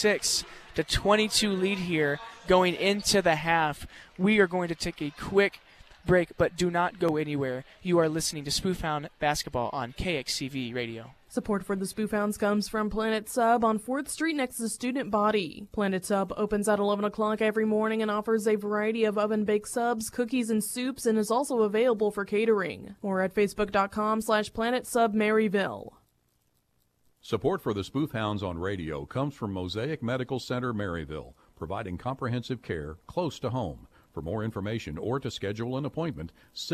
26-22 lead here going into the half. We are going to take a quick break, but do not go anywhere. You are listening to Spoofhound Basketball on KXCV Radio. Support for the Spoofhounds comes from Planet Sub on 4th Street next to Student Body. Planet Sub opens at 11 o'clock every morning and offers a variety of oven-baked subs, cookies, and soups, and is also available for catering. Or at facebook.com/PlanetSubMaryville. Support for the Spoofhounds on radio comes from Mosaic Medical Center, Maryville, providing comprehensive care close to home. For more information or to schedule an appointment,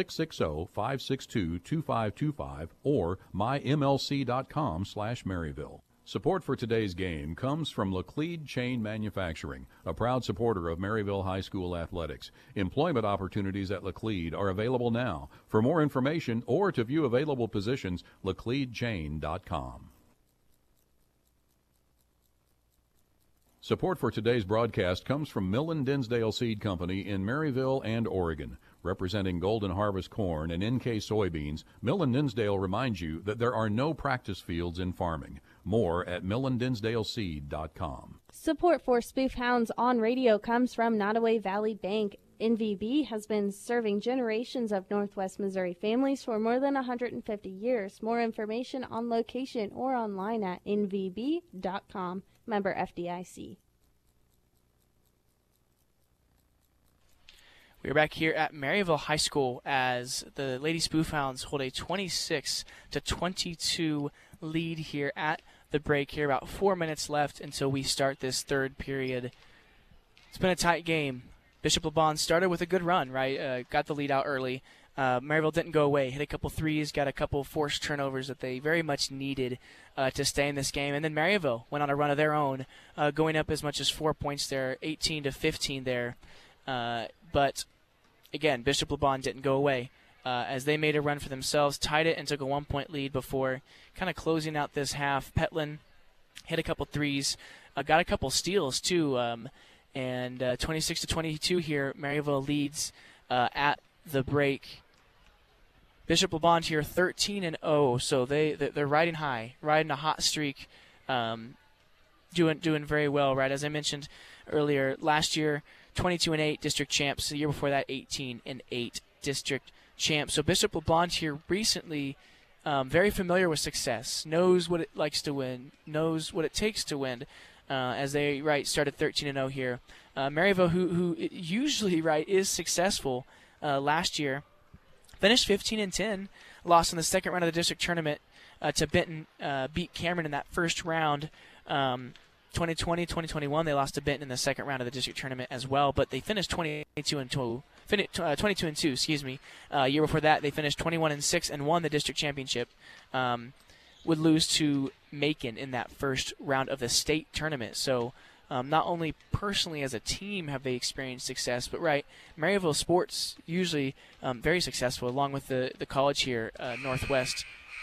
660-562-2525 or mymlc.com/Maryville. Support for today's game comes from Laclede Chain Manufacturing, a proud supporter of Maryville High School athletics. Employment opportunities at Laclede are available now. For more information or to view available positions, lacledechain.com. Support for today's broadcast comes from Millen Dinsdale Seed Company in Maryville and Oregon. Representing Golden Harvest corn and NK soybeans, Millen Dinsdale reminds you that there are no practice fields in farming. More at millendinsdaleseed.com. Support for Spoofhounds on radio comes from Nottoway Valley Bank. NVB has been serving generations of Northwest Missouri families for more than 150 years. More information on location or online at nvb.com. Member FDIC. We're back here at Maryville High School as the Lady Spoofhounds hold a 26-22 lead here at the the break here. About 4 minutes left until we start this third period. It's been a tight game. Bishop LeBlond started with a good run, right? Got the lead out early. Maryville didn't go away. Hit a couple threes, got a couple forced turnovers that they very much needed to stay in this game. And then Maryville went on a run of their own, going up as much as 4 points there, 18-15 there. But, again, Bishop LeBlond didn't go away as they made a run for themselves, tied it, and took a 1-point lead before kind of closing out this half. Petlin hit a couple threes, got a couple steals, too. And 26-22 here, Maryville leads at the break. Bishop LeBlond here 13-0, so they're riding high, riding a hot streak, doing very well, right? As I mentioned earlier, last year 22-8 district champs. The year before that 18-8 district champs. So Bishop LeBlond here recently very familiar with success, knows what it likes to win, knows what it takes to win. As they started 13-0 here. Maryville, who usually is successful last year, finished 15-10, lost in the second round of the district tournament to Benton, beat Cameron in that first round. 2020, 2021, they lost to Benton in the second round of the district tournament as well, but they finished 22-2. 22-2, excuse me. Year before that, they finished 21-6 and won the district championship. Would lose to Macon in that first round of the state tournament. So not only personally as a team have they experienced success, but Maryville sports usually very successful, along with the college here, Northwest,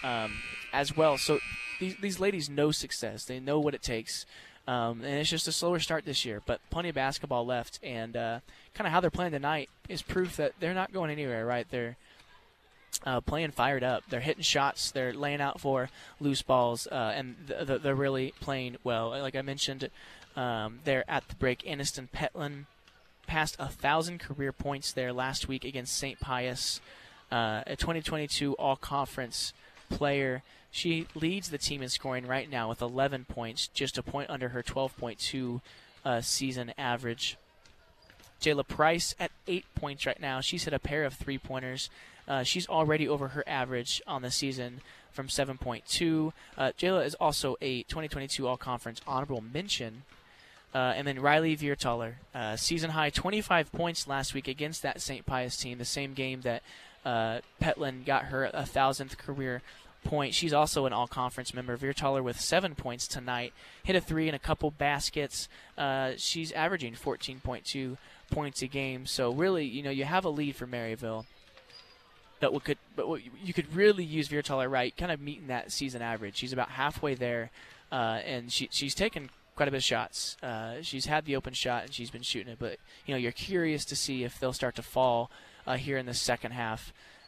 as well. So these ladies know success. They know what it takes. And it's just a slower start this year, but plenty of basketball left. And kind of how they're playing tonight is proof that they're not going anywhere, right? They're playing fired up. They're hitting shots. They're laying out for loose balls, and they're really playing well. Like I mentioned, they're at the break. Aniston Petlin passed 1,000 career points there last week against St. Pius, a 2022 all-conference player. She leads the team in scoring right now with 11 points, just a point under her 12.2 season average. Jayla Price at 8 points right now. She's hit a pair of three-pointers. She's already over her average on the season from 7.2. Jayla is also a 2022 All-Conference honorable mention. And then Riley Viertaler, season high 25 points last week against that St. Pius team, the same game that Petlin got her 1,000th career point. She's also an All-Conference member. Viertaler with 7 points tonight, hit a three and a couple baskets. She's averaging 14.2 points a game. So really, you have a lead for Maryville. But you could really use Viertaler kind of meeting that season average. She's about halfway there, and she's taken quite a bit of shots. She's had the open shot, and she's been shooting it. But, you're curious to see if they'll start to fall here in the second half.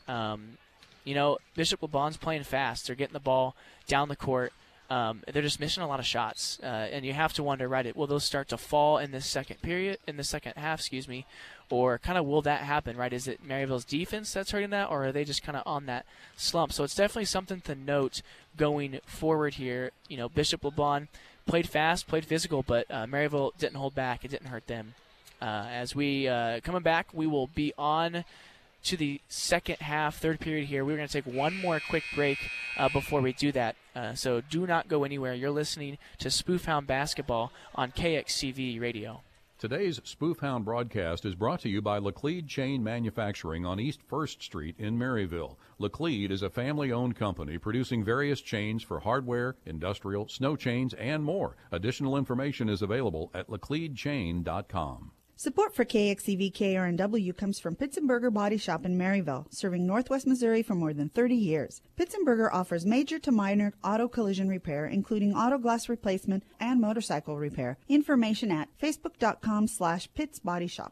Bishop LeBlond's playing fast. They're getting the ball down the court. They're just missing a lot of shots. And you have to wonder, will those start to fall in the second half, or kind of will that happen, right? Is it Maryville's defense that's hurting that, or are they just kind of on that slump? So it's definitely something to note going forward here. Bishop LeBlond played fast, played physical, but Maryville didn't hold back. It didn't hurt them. As we coming back, we will be on to the second half, third period here. We're going to take one more quick break before we do that. So do not go anywhere. You're listening to Spoof Hound Basketball on KXCV Radio. Today's Spoof Hound broadcast is brought to you by Laclede Chain Manufacturing on East 1st Street in Maryville. Laclede is a family-owned company producing various chains for hardware, industrial, snow chains, and more. Additional information is available at lacledechain.com. Support for KXCV KRNW comes from Pitzenberger Body Shop in Maryville, serving Northwest Missouri for more than 30 years. Pitzenberger offers major to minor auto collision repair, including auto glass replacement and motorcycle repair. Information at facebook.com/PittsBodyShop.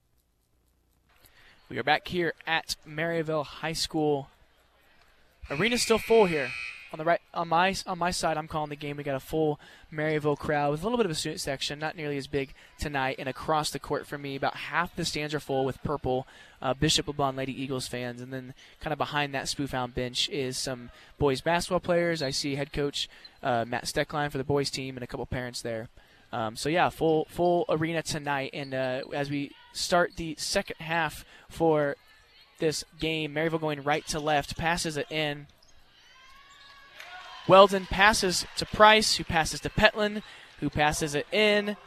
We are back here at Maryville High School. Arena's still full here. On the right, on my side, I'm calling the game. We got a full Maryville crowd with a little bit of a student section, not nearly as big tonight. And across the court for me, about half the stands are full with purple Bishop LeBlond Lady Eagles fans. And then kind of behind that Spoof Hound bench is some boys basketball players. I see head coach Matt Steckline for the boys team and a couple parents there. So yeah, full arena tonight. And as we start the second half for this game, Maryville going right to left, passes it in. Weldon passes to Price, who passes to Petlin, who passes it in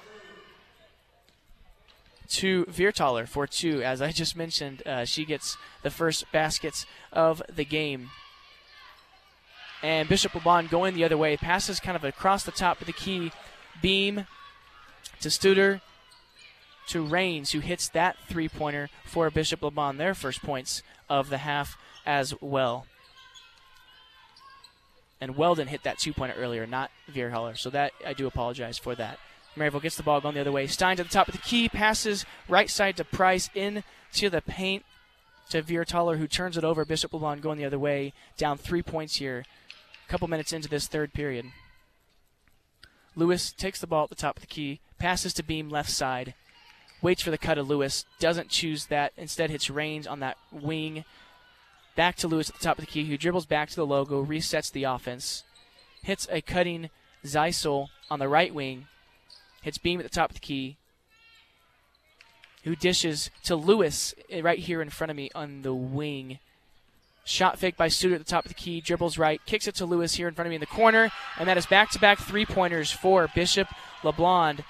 to Viertaler for 2. As I just mentioned, she gets the first baskets of the game. And Bishop LeBlond going the other way, passes kind of across the top of the key. Beam to Studer to Rains, who hits that three-pointer for Bishop LeBlond, their first points of the half as well. And Weldon hit that 2-pointer earlier, not Viertaler, so that I do apologize for that. Maryville gets the ball going the other way. Steins at the top of the key, passes right side to Price into the paint to Viertaler, who turns it over. Bishop LeBlond going the other way, down 3 points here. A couple minutes into this third period. Lewis takes the ball at the top of the key, passes to Beam left side, waits for the cut of Lewis, doesn't choose that, instead hits Rains on that wing. Back to Lewis at the top of the key, who dribbles back to the logo, resets the offense, hits a cutting Zeisel on the right wing, hits Beam at the top of the key, who dishes to Lewis right here in front of me on the wing. Shot fake by Studer at the top of the key, dribbles right, kicks it to Lewis here in front of me in the corner, and that is back-to-back three-pointers for Bishop LeBlond,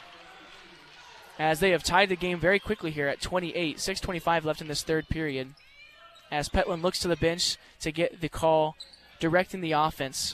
as they have tied the game very quickly here at 28, 6:25 left in this third period, as Petlin looks to the bench to get the call directing the offense.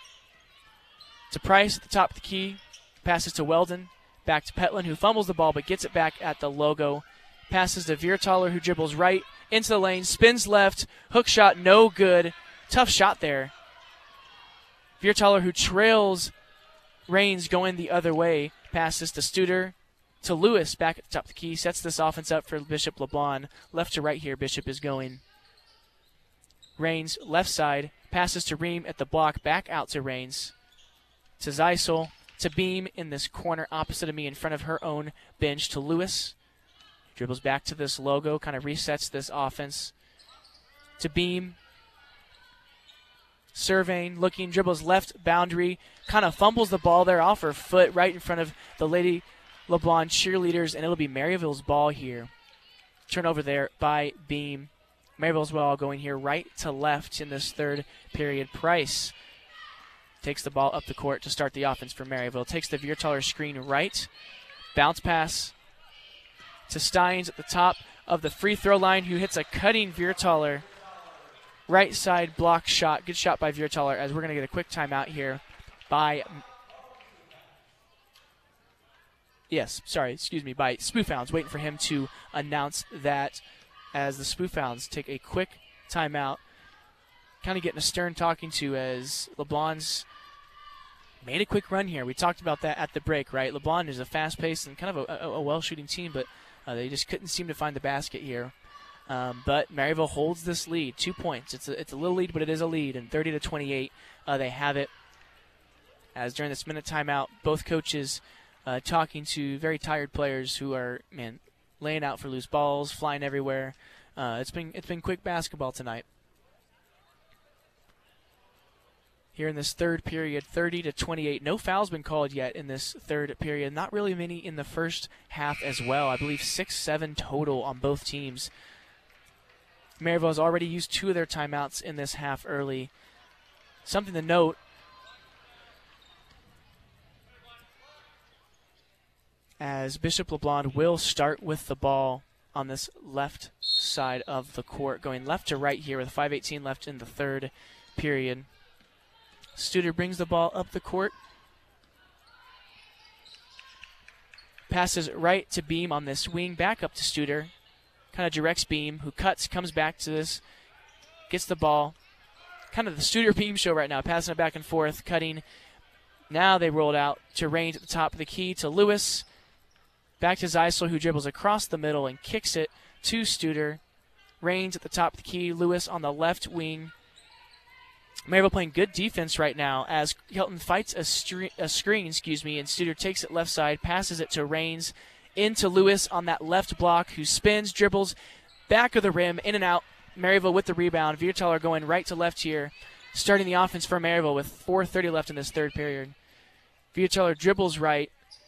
To Price at the top of the key, passes to Weldon, back to Petlin, who fumbles the ball but gets it back at the logo. Passes to Viertaler, who dribbles right into the lane, spins left, hook shot, no good. Tough shot there. Viertaler, who trails Rains going the other way, passes to Studer, to Lewis back at the top of the key, sets this offense up for Bishop LeBlond. Left to right here, Bishop is going. Rains, left side, passes to Ream at the block, back out to Rains. To Zeisel, to Beam in this corner opposite of me in front of her own bench, to Lewis. Dribbles back to this logo, kind of resets this offense. To Beam. Surveying, looking, dribbles left boundary, kind of fumbles the ball there off her foot right in front of the Lady LeBlond cheerleaders, and it'll be Maryville's ball here. Turnover there by Beam. Maryville's ball going here right to left in this third period. Price takes the ball up the court to start the offense for Maryville. Takes the Viertaler screen right. Bounce pass to Steins at the top of the free throw line, who hits a cutting Viertaler. Right side block shot. Good shot by Viertaler, as we're going to get a quick timeout here by by Spoofhounds. Waiting for him to announce that, as the Spoofhounds take a quick timeout. Kind of getting a stern talking to, as LeBlond's made a quick run here. We talked about that at the break, right? LeBlond is a fast-paced and kind of a well-shooting team, but they just couldn't seem to find the basket here. But Maryville holds this lead, 2 points. It's a little lead, but it is a lead, and 30-28 they have it. As during this minute timeout, both coaches talking to very tired players who are, laying out for loose balls, flying everywhere. It's been quick basketball tonight. Here in this third period, 30-28. No fouls been called yet in this third period. Not really many in the first half as well. I believe 6-7 total on both teams. Maryville has already used 2 of their timeouts in this half early. Something to note, as Bishop LeBlond will start with the ball on this left side of the court, going left to right here with 5:18 left in the third period. Studer brings the ball up the court. Passes right to Beam on this wing, back up to Studer. Kind of directs Beam, who cuts, comes back to this, gets the ball. Kind of the Studer Beam show right now, passing it back and forth, cutting. Now they roll it out to Rains at the top of the key to Lewis. Back to Zeisel, who dribbles across the middle and kicks it to Studer. Rains at the top of the key, Lewis on the left wing. Maryville playing good defense right now, as Hilton fights a screen, and Studer takes it left side, passes it to Rains, into Lewis on that left block, who spins, dribbles, back of the rim, in and out. Maryville with the rebound. Viertaler going right to left here, starting the offense for Maryville with 4:30 left in this third period. Viertaler dribbles right,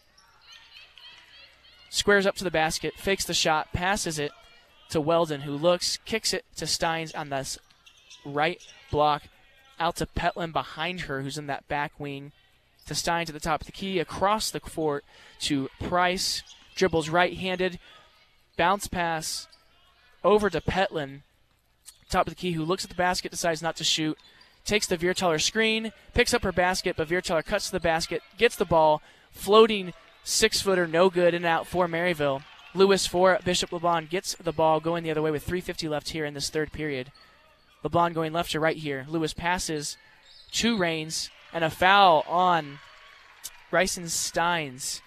squares up to the basket, fakes the shot, passes it to Weldon, who looks, kicks it to Steins on this right block. out to Petlin behind her, who's in that back wing, to Steins at the top of the key, across the court to Price, dribbles right-handed, bounce pass over to Petlin, top of the key, who looks at the basket, decides not to shoot, takes the Viertaler screen, picks up her basket, but Viertaler cuts to the basket, gets the ball, floating 6-footer, no good, in and out for Maryville. Lewis for Bishop LeBlond gets the ball going the other way with 3:50 left here in this third period. LeBlond going left to right here. Lewis passes to Rains, and a foul on Bryson Steins.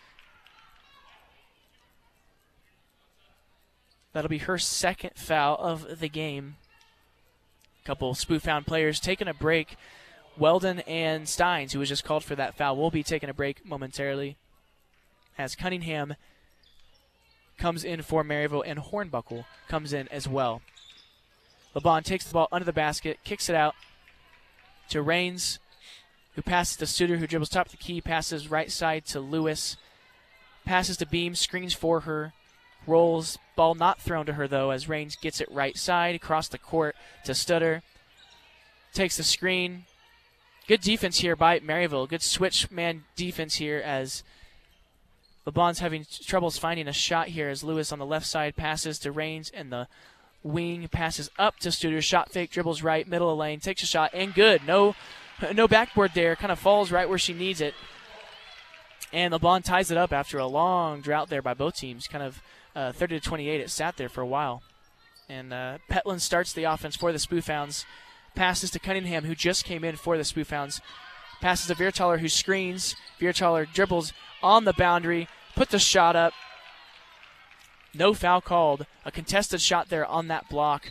That'll be her second foul of the game. A couple Spoof-Hound players taking a break. Weldon and Steins, who was just called for that foul, will be taking a break momentarily as Cunningham comes in for Maryville, and Hornbuckle comes in as well. LeBlond takes the ball under the basket, kicks it out to Rains, who passes to Suter, who dribbles top of the key, passes right side to Lewis, passes to Beam, screens for her, rolls, ball not thrown to her though, as Rains gets it right side across the court to Stutter, takes the screen. Good defense here by Maryville, good switch man defense here as LeBlond's having troubles finding a shot here as Lewis on the left side passes to Rains, and the wing passes up to Studer, shot fake, dribbles right, middle of lane, takes a shot, and good. No backboard there, kind of falls right where she needs it. And LeBlond ties it up after a long drought there by both teams, kind of 30-28. It sat there for a while. And Petlin starts the offense for the Spoof-Hounds. Passes to Cunningham, who just came in for the Spoof-Hounds. Passes to Viertaler, who screens. Viertaler dribbles on the boundary, put the shot up. No foul called. A contested shot there on that block.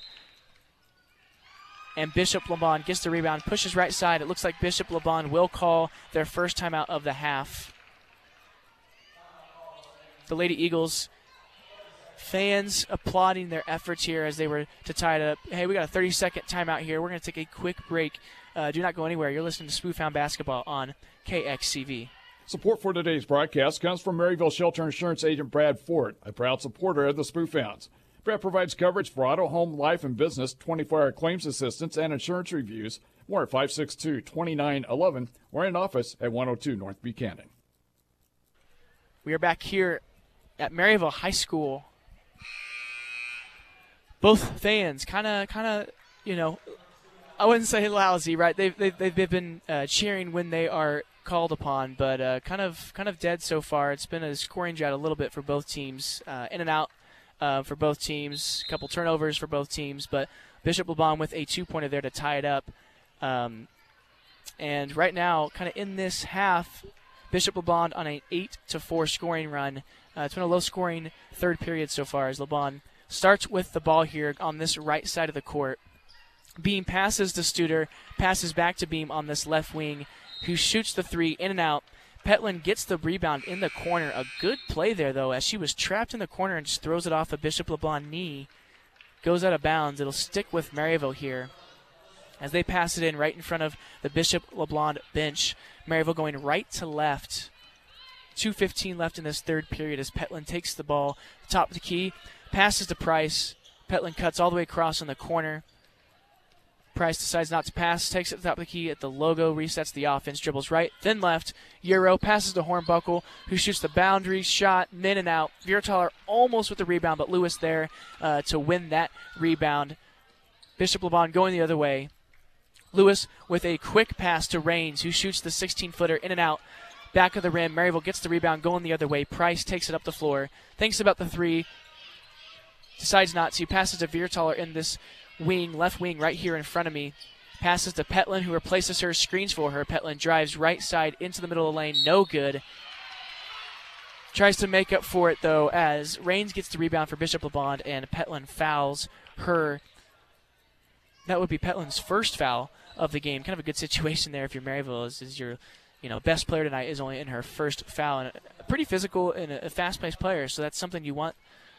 And Bishop LeBlond gets the rebound, pushes right side. It looks like Bishop LeBlond will call their first timeout of the half. The Lady Eagles fans applauding their efforts here as they were to tie it up. Hey, we got a 30-second timeout here. We're going to take a quick break. Do not go anywhere. You're listening to Spoof-Hound Basketball on KXCV. Support for today's broadcast comes from Maryville Shelter Insurance agent Brad Ford, a proud supporter of the Spoof-Hounds. Brad provides coverage for auto, home, life, and business, 24-hour claims assistance, and insurance reviews. More at 562-2911 or in office at 102 North Buchanan. We are back here at Maryville High School. Both fans kind of, I wouldn't say lousy, right? They've been cheering when they are called upon, but kind of dead so far. It's been a scoring drought a little bit for both teams, in and out for both teams, a couple turnovers for both teams, but Bishop LeBlond with a 2-pointer there to tie it up. And right now, kind of in this half, Bishop LeBlond on an 8-4 scoring run. It's been a low-scoring third period so far as LeBlond starts with the ball here on this right side of the court. Beam passes to Studer, passes back to Beam on this left wing, who shoots the three in and out. Petlin gets the rebound in the corner. A good play there, though, as she was trapped in the corner and just throws it off a Bishop LeBlond knee. Goes out of bounds. It'll stick with Maryville here as they pass it in right in front of the Bishop LeBlond bench. Maryville going right to left. 2:15 left in this third period as Petlin takes the ball, top of the key, passes to Price. Petlin cuts all the way across in the corner. Price decides not to pass, takes it to the top of the key at the logo, resets the offense, dribbles right, then left. Euro passes to Hornbuckle, who shoots the boundary shot, in and out. Viertaler almost with the rebound, but Lewis there to win that rebound. Bishop LeBlond going the other way. Lewis with a quick pass to Rains, who shoots the 16-footer in and out. Back of the rim, Maryville gets the rebound going the other way. Price takes it up the floor, thinks about the three, decides not to, passes to Viertaler in this wing, left wing right here in front of me. Passes to Petlin, who replaces her, screens for her. Petlin drives right side into the middle of the lane, no good. Tries to make up for it, though, as Rains gets the rebound for Bishop LeBlond, and Petlin fouls her. That would be Petlin's first foul of the game. Kind of a good situation there if you're Maryville, is your best player tonight is only in her first foul. And a pretty physical and a fast-paced player, so that's something you want,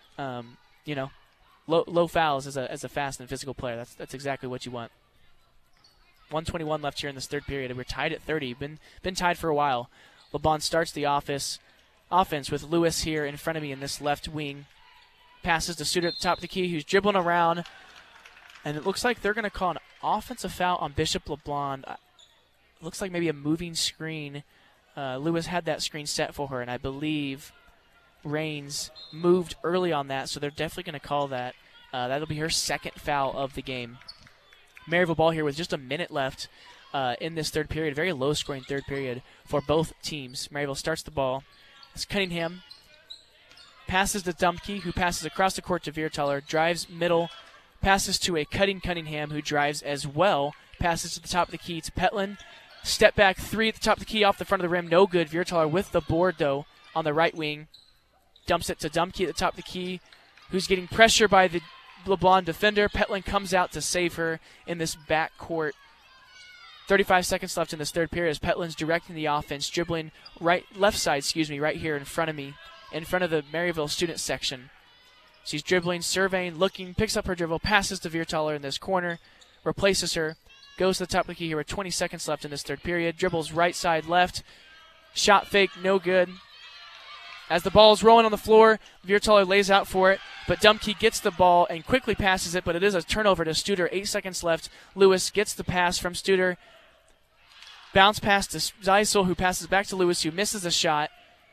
low fouls as a fast and physical player. That's exactly what you want. 1:21 left here in this third period. We're tied at 30. Been tied for a while. LeBlond starts the offense with Lewis here in front of me in this left wing. Passes to Suter at the top of the key, who's dribbling around. And it looks like they're going to call an offensive foul on Bishop LeBlond. Looks like maybe a moving screen. Lewis had that screen set for her, and I believe Raines moved early on that, so they're definitely going to call that. That'll be her second foul of the game. Maryville ball here with just a minute left in this third period. Very low-scoring third period for both teams. Maryville starts the ball. It's Cunningham. Passes to Dumke, who passes across the court to Viertaler. Drives middle. Passes to a cutting Cunningham, who drives as well. Passes to the top of the key to Petlin. Step back three at the top of the key off the front of the rim. No good. Viertaler with the board, though, on the right wing. Dumps it to Dumke at the top of the key, who's getting pressure by the LeBlond defender. Petlin comes out to save her in this backcourt. 35 seconds left in this third period as Petlin's directing the offense, dribbling left side, right here in front of me, in front of the Maryville student section. She's dribbling, surveying, looking, picks up her dribble, passes to Viertaler in this corner, replaces her, goes to the top of the key here with 20 seconds left in this third period, dribbles right side left, shot fake, no good. As the ball is rolling on the floor, Viertaler lays out for it, but Dumke gets the ball and quickly passes it, but it is a turnover to Studer. 8 seconds left. Lewis gets the pass from Studer. Bounce pass to Zeisel, who passes back to Lewis, who misses a shot.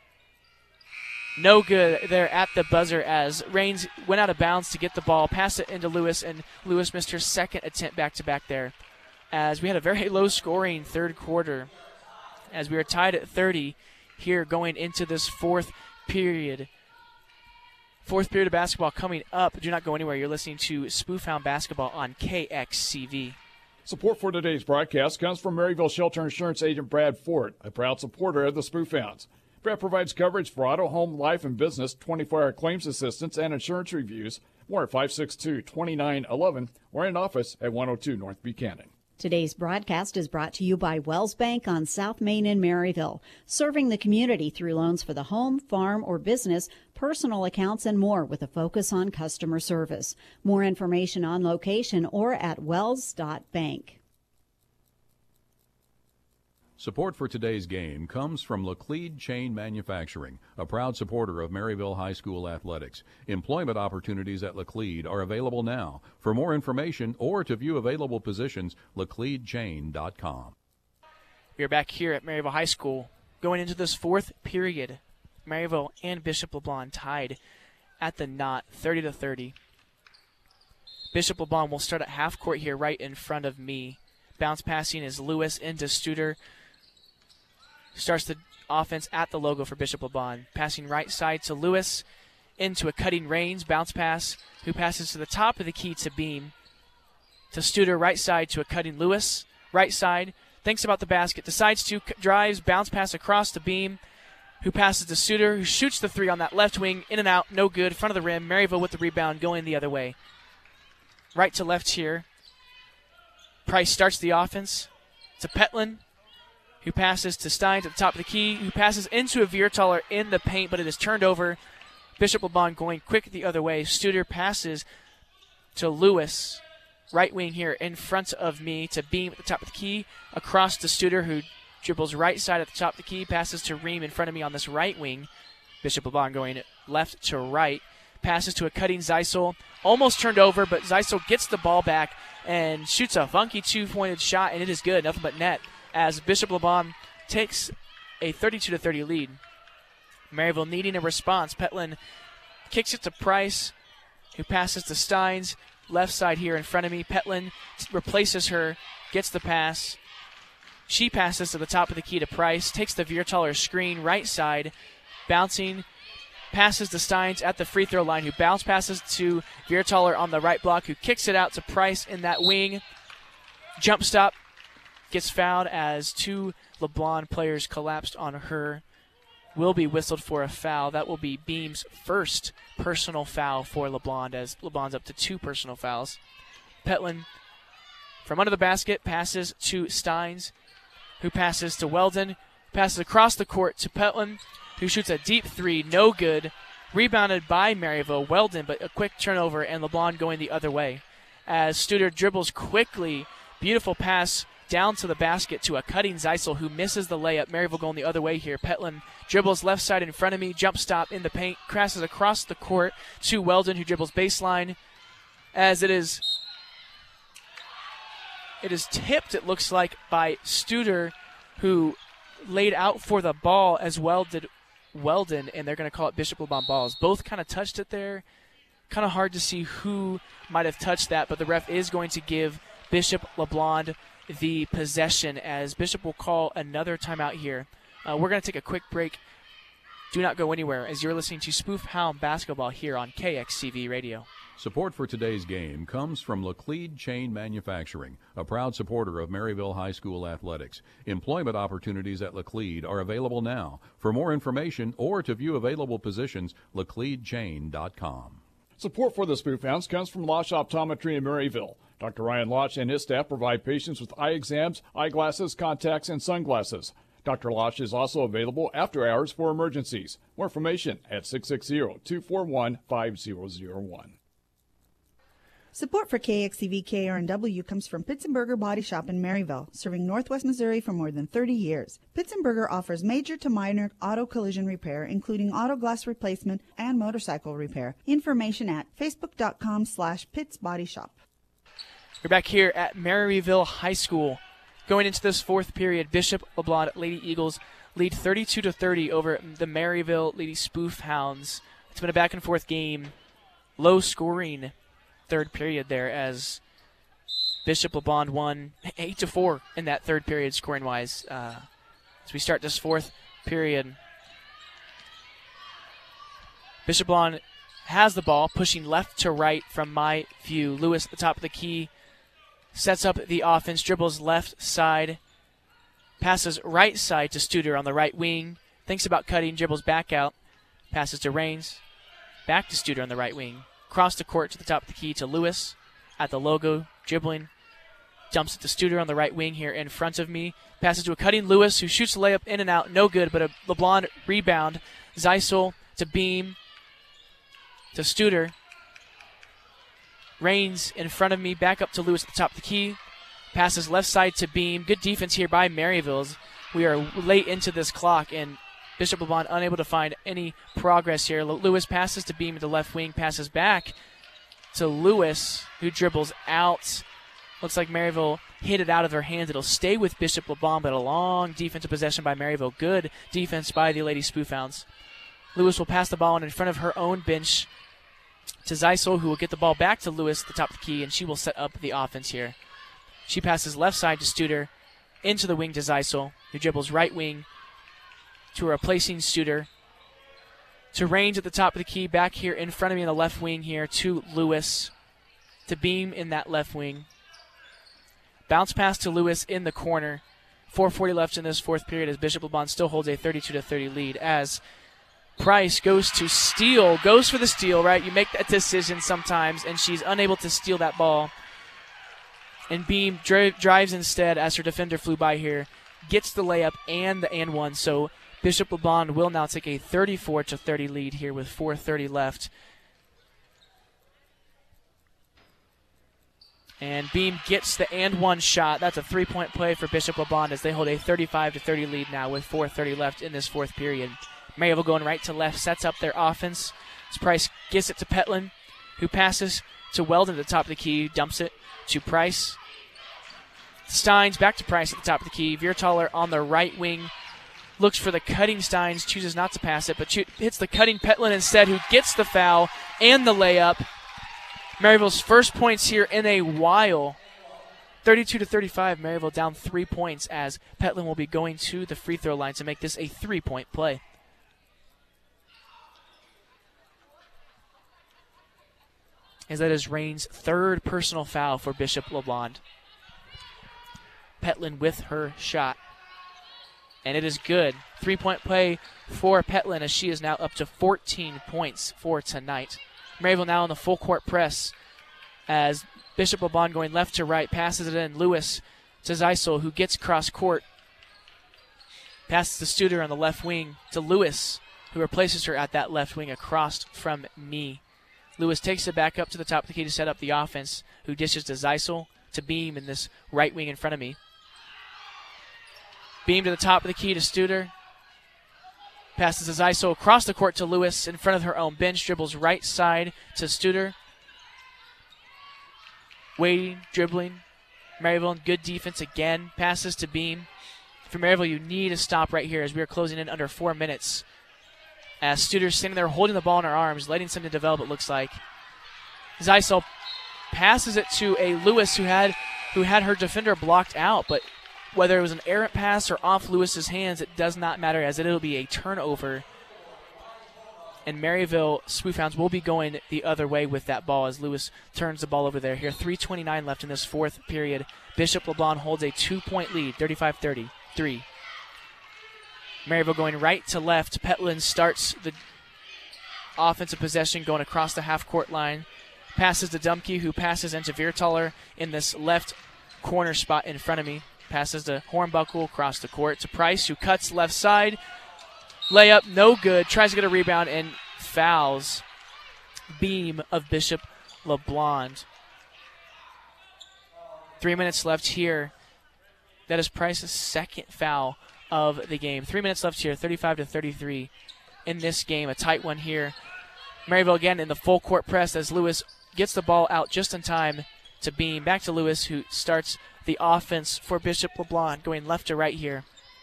No good there at the buzzer as Raines went out of bounds to get the ball, pass it into Lewis, and Lewis missed her second attempt back-to-back there. As we had a very low-scoring third quarter, as we were tied at 30 here going into this fourth period. Fourth period of basketball coming up. Do not go anywhere. You're listening to Spoofhound Basketball on KXCV. Support for today's broadcast comes from Maryville Shelter Insurance agent Brad Ford, a proud supporter of the Spoofhounds. Brad provides coverage for auto, home, life, and business, 24-hour claims assistance, and insurance reviews. More at 562-2911 or in office at 102 North Buchanan. Today's broadcast is brought to you by Wells Bank on South Main in Maryville, serving the community through loans for the home, farm, or business, personal accounts, and more with a focus on customer service. More information on location or at wells.bank. Support for today's game comes from Laclede Chain Manufacturing, a proud supporter of Maryville High School athletics. Employment opportunities at Laclede are available now. For more information or to view available positions, lacledechain.com. We are back here at Maryville High School going into this fourth period. Maryville and Bishop LeBlond tied at the knot, 30-30. Bishop LeBlond will start at half court here right in front of me. Bounce passing is Lewis into Studer. Starts the offense at the logo for Bishop LeBlond. Passing right side to Lewis into a cutting Raines. Bounce pass, who passes to the top of the key to Beam. To Studer, right side to a cutting Lewis. Right side, thinks about the basket, decides to, drives, bounce pass across to Beam, who passes to Studer, who shoots the three on that left wing. In and out, no good, front of the rim. Maryville with the rebound, going the other way. Right to left here. Price starts the offense to Petlin, who passes to Steins at the top of the key, who passes into a Viertaler in the paint, but it is turned over. Bishop LeBlond going quick the other way. Studer passes to Lewis, right wing here in front of me, to Beam at the top of the key, across to Studer, who dribbles right side at the top of the key, passes to Ream in front of me on this right wing. Bishop LeBlond going left to right, passes to a cutting Zeisel, almost turned over, but Zeisel gets the ball back and shoots a funky two-pointed shot, and it is good, nothing but net, as Bishop LeBlond takes a 32-30 lead. Maryville needing a response. Petlin kicks it to Price, who passes to Steins, left side here in front of me. Petlin replaces her, gets the pass. She passes to the top of the key to Price, takes the Viertaler screen, right side, bouncing, passes to Steins at the free throw line, who bounce passes to Viertaler on the right block, who kicks it out to Price in that wing. Jump stop, gets fouled as two LeBlond players collapsed on her. Will be whistled for a foul. That will be Beam's first personal foul for LeBlond, as LeBlond's up to 2 personal fouls. Petlin from under the basket passes to Steins, who passes to Weldon, passes across the court to Petlin, who shoots a deep three, no good. Rebounded by Maryville. Weldon, but a quick turnover, and LeBlond going the other way. As Studer dribbles quickly, beautiful pass down to the basket to a cutting Zeisel, who misses the layup. Maryville going the other way here. Petlin dribbles left side in front of me, jump stop in the paint, crashes across the court to Weldon, who dribbles baseline, as it is It is tipped, it looks like, by Studer, who laid out for the ball, as well did Weldon, and they're going to call it Bishop LeBlond balls. Both kind of touched it there. Kind of hard to see who might have touched that, but the ref is going to give Bishop LeBlond the possession, as Bishop will call another timeout here. We're going to take a quick break. Do not go anywhere, as you're listening to Spoof Hound Basketball here on KXCV Radio. Support for today's game comes from Laclede Chain Manufacturing, a proud supporter of Maryville High School athletics. Employment opportunities at Laclede are available now. For more information or to view available positions, lacledechain.com. Support for the Spoof Hounds comes from Losh Optometry in Maryville. Dr. Ryan Losh and his staff provide patients with eye exams, eyeglasses, contacts, and sunglasses. Dr. Losh is also available after hours for emergencies. More information at 660-241-5001. Support for KXCV KRNW comes from Pitzenberger Body Shop in Maryville, serving Northwest Missouri for more than 30 years. Pitzenberger offers major to minor auto collision repair, including auto glass replacement and motorcycle repair. Information at facebook.com/PittsBodyShop. We're back here at Maryville High School. Going into this fourth period, Bishop LeBlond Lady Eagles lead 32-30 over the Maryville Lady Spoof Hounds. It's been a back-and-forth game, low-scoring third period there, as Bishop LeBlond won 8-4 in that third period scoring-wise. As we start this fourth period, Bishop LeBlond has the ball, pushing left to right from my view. Lewis at the top of the key sets up the offense, dribbles left side, passes right side to Studer on the right wing, thinks about cutting, dribbles back out, passes to Rains, back to Studer on the right wing, across the court to the top of the key to Lewis at the logo, dribbling, dumps it to Studer on the right wing here in front of me, passes to a cutting Lewis, who shoots a layup in and out, no good, but a LeBlond rebound. Zeisel to Beam to Studer. Rains in front of me, back up to Lewis at the top of the key. Passes left side to Beam. Good defense here by Maryville. We are late into this clock, and Bishop LeBlond unable to find any progress here. Lewis passes to Beam at the left wing, passes back to Lewis, who dribbles out. Looks like Maryville hit it out of their hands. It'll stay with Bishop LeBlond, but a long defensive possession by Maryville. Good defense by the Lady Spoof Hounds. Lewis will pass the ball in front of her own bench to Zeisel, who will get the ball back to Lewis at the top of the key, and she will set up the offense here. She passes left side to Studer, into the wing to Zeisel, who dribbles right wing to a replacing Studer, to Rains at the top of the key, back here in front of me in the left wing here to Lewis, to Beam in that left wing. Bounce pass to Lewis in the corner. 4:40 left in this fourth period as Bishop LeBlond still holds a 32-30 lead, as Price goes to steal, goes for the steal, right? You make that decision sometimes, and she's unable to steal that ball. And Beam drives instead as her defender flew by here, gets the layup and the and one. So Bishop LeBlond will now take a 34-30 lead here with 4:30 left. And Beam gets the and one shot. That's a three-point play for Bishop LeBlond as they hold a 35-30 lead now with 4:30 left in this fourth period. Maryville going right to left, sets up their offense. As Price gets it to Petlin, who passes to Weldon at the top of the key, dumps it to Price. Steins back to Price at the top of the key. Viertaler on the right wing looks for the cutting Steins, chooses not to pass it, but hits the cutting Petlin instead, who gets the foul and the layup. Maryville's first points here in a while. 32-35, Maryville down 3 points as Petlin will be going to the free throw line to make this a 3-point play. As that is Rain's third personal foul for Bishop LeBlond. Petlin with her shot. And it is good. 3-point play for Petlin as she is now up to 14 points for tonight. Maryville now on the full court press as Bishop LeBlond going left to right, passes it in. Lewis to Zeisel, who gets cross court. Passes to Studer on the left wing to Lewis, who replaces her at that left wing across from me. Lewis takes it back up to the top of the key to set up the offense, who dishes to Zeisel, to Beam in this right wing in front of me. Beam to the top of the key to Studer. Passes to Zeisel across the court to Lewis in front of her own bench. Dribbles right side to Studer. Waiting, dribbling. Maryville in good defense again. Passes to Beam. For Maryville, you need a stop right here as we are closing in under 4 minutes. As Studer's standing there holding the ball in her arms, letting something develop, it looks like. Zeisel passes it to a Lewis who had her defender blocked out, but whether it was an errant pass or off Lewis's hands, it does not matter as it'll be a turnover. And Maryville Spoofhounds will be going the other way with that ball as Lewis turns the ball over there. Here, 3:29 left in this fourth period. Bishop LeBlond holds a 2-point lead, 35-33. Maryville going right to left. Petland starts the offensive possession going across the half-court line. Passes to Dumke, who passes into Viertaler in this left corner spot in front of me. Passes to Hornbuckle across the court to Price, who cuts left side. Layup, no good. Tries to get a rebound and fouls Beam of Bishop LeBlond. 3 minutes left here. That is Price's second foul of the game. 3 minutes left here, 35-33 in this game. A tight one here. Maryville again in the full court press as Lewis gets the ball out just in time to Beam. Back to Lewis, who starts the offense for Bishop LeBlond, going left to right here.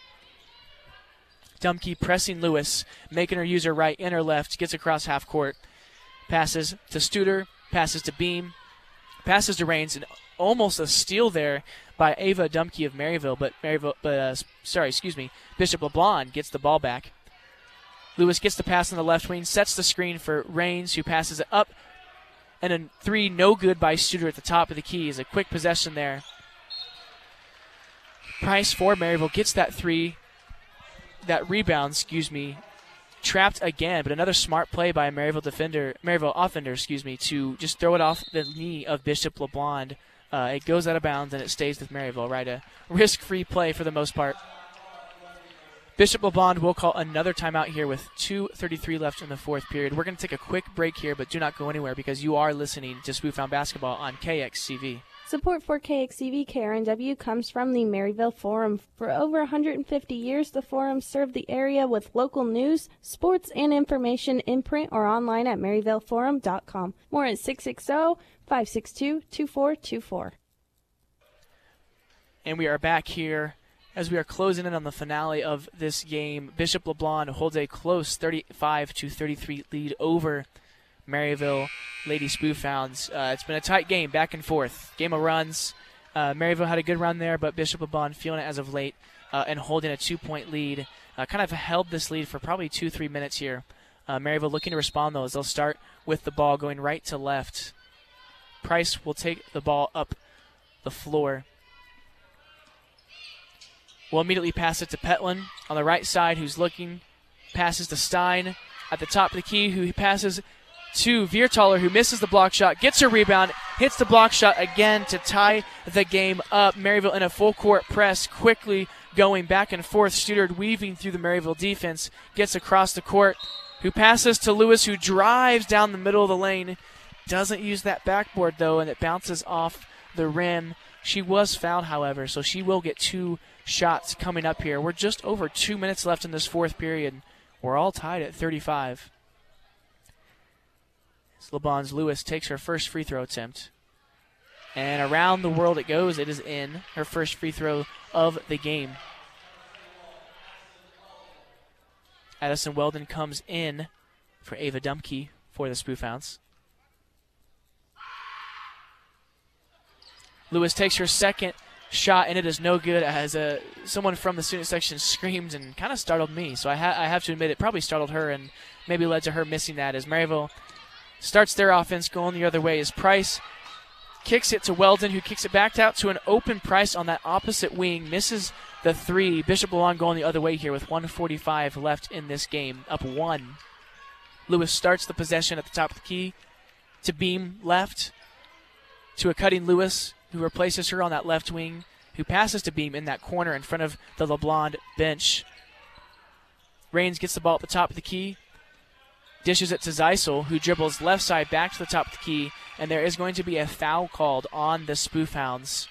Dumke pressing Lewis, making her use her right and her left, gets across half court. Passes to Studer, passes to Beam, passes to Rains, and almost a steal there by Ava Dumke of Maryville, Bishop LeBlond gets the ball back. Lewis gets the pass on the left wing, sets the screen for Rains, who passes it up, and a three no good by Studer at the top of the key. Is a quick possession there. Price for Maryville gets that rebound, trapped again, but another smart play by a Maryville offender, to just throw it off the knee of Bishop LeBlond. It goes out of bounds and it stays with Maryville, right? A risk-free play for the most part. Bishop LeBlond will call another timeout here with 2:33 left in the fourth period. We're going to take a quick break here, but do not go anywhere because you are listening to Spoofhound Basketball on KXCV. Support for KXCV KRNW comes from the Maryville Forum. For over 150 years, the Forum served the area with local news, sports, and information in print or online at maryvilleforum.com. More at 660-562-2424. And we are back here as we are closing in on the finale of this game. Bishop LeBlond holds a close 35-33 lead over Maryville Lady Spoofhounds. It's been a tight game, back and forth. Game of runs. Maryville had a good run there, but Bishop LeBlond feeling it as of late and holding a 2-point lead. Kind of held this lead for probably 2-3 minutes here. Maryville looking to respond, though, as they'll start with the ball going right to left. Price will take the ball up the floor. We'll immediately pass it to Petland on the right side, who's looking. Passes to Stein at the top of the key, who passes to Viertaler, who misses the block shot, gets a rebound, hits the block shot again to tie the game up. Maryville in a full court press, quickly going back and forth. Studer weaving through the Maryville defense, gets across the court, who passes to Lewis, who drives down the middle of the lane. Doesn't use that backboard, though, and it bounces off the rim. She was fouled, however, so she will get 2 shots coming up here. We're just over 2 minutes left in this fourth period. We're all tied at 35. LeBlond's Lewis takes her first free throw attempt. And around the world it goes. It is in. Her first free throw of the game. Addison Weldon comes in for Ava Dumke for the Spoofhounds. Lewis takes her second shot, and it is no good, as someone from the student section screamed and kind of startled me. So I have to admit it probably startled her and maybe led to her missing that, as Maryville starts their offense going the other way as Price kicks it to Weldon, who kicks it back out to an open Price on that opposite wing. Misses the three. Bishop LeBlond going the other way here with 1:45 left in this game, up 1. Lewis starts the possession at the top of the key to Beam left to a cutting Lewis, who replaces her on that left wing, who passes to Beam in that corner in front of the LeBlond bench. Rains gets the ball at the top of the key, dishes it to Zeisel, who dribbles left side back to the top of the key, and there is going to be a foul called on the Spoofhounds.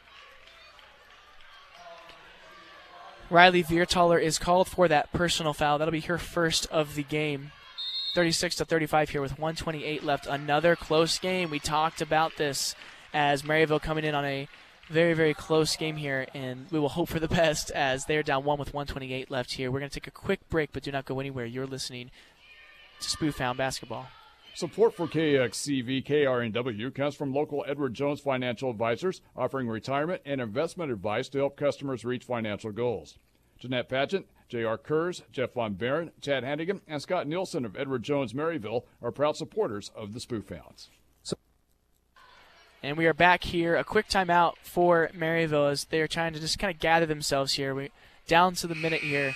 Riley Viertaler is called for that personal foul. That'll be her first of the game. 36-35 here with 1:28 left. Another close game. We talked about this as Maryville coming in on a very, very close game here, and we will hope for the best as they're down 1 with 1:28 left here. We're going to take a quick break, but do not go anywhere. You're listening to Spoofhound Basketball. Support for KXCV KRNW comes from local Edward Jones Financial Advisors, offering retirement and investment advice to help customers reach financial goals. Jeanette Patchett, J.R. Kurz, Jeff Von Barron, Chad Hannigan, and Scott Nielsen of Edward Jones Maryville are proud supporters of the Spoofhounds. And we are back here. A quick timeout for Maryville as they are trying to just kind of gather themselves here. We're down to the minute here.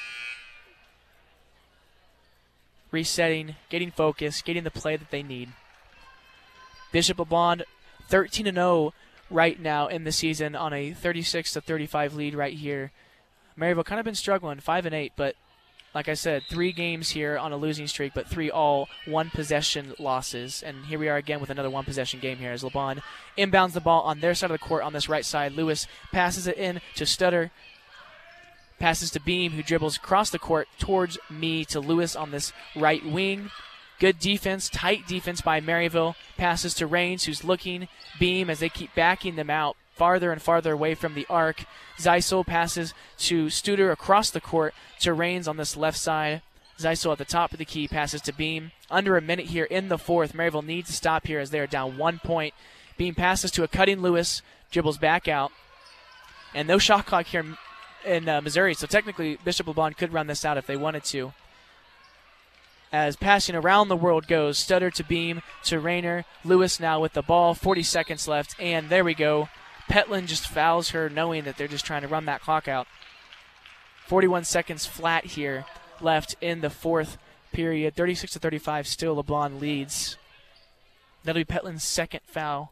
Resetting, getting focused, getting the play that they need. Bishop LeBlond 13-0 right now in the season on a 36-35 lead right here. Maryville kind of been struggling, 5-8, but like I said, 3 games here on a losing streak, but 3 all one-possession losses. And here we are again with another one-possession game here as LeBlond inbounds the ball on their side of the court on this right side. Lewis passes it in to Stutter. Passes to Beam, who dribbles across the court towards me to Lewis on this right wing. Good defense, tight defense by Maryville. Passes to Rains, who's looking. Beam as they keep backing them out farther and farther away from the arc. Zeisel passes to Studer across the court to Rains on this left side. Zeisel at the top of the key passes to Beam. Under a minute here in the fourth. Maryville needs to stop here as they are down 1 point. Beam passes to a cutting Lewis, dribbles back out. And no shot clock here in Missouri, so technically Bishop LeBlond could run this out if they wanted to. As passing around the world goes, Stutter to Beam to Rayner. Lewis now with the ball, 40 seconds left, and there we go. Petland just fouls her knowing that they're just trying to run that clock out. 41 seconds flat here left in the fourth period. 36-35, still LeBlond leads. That'll be Petland's second foul.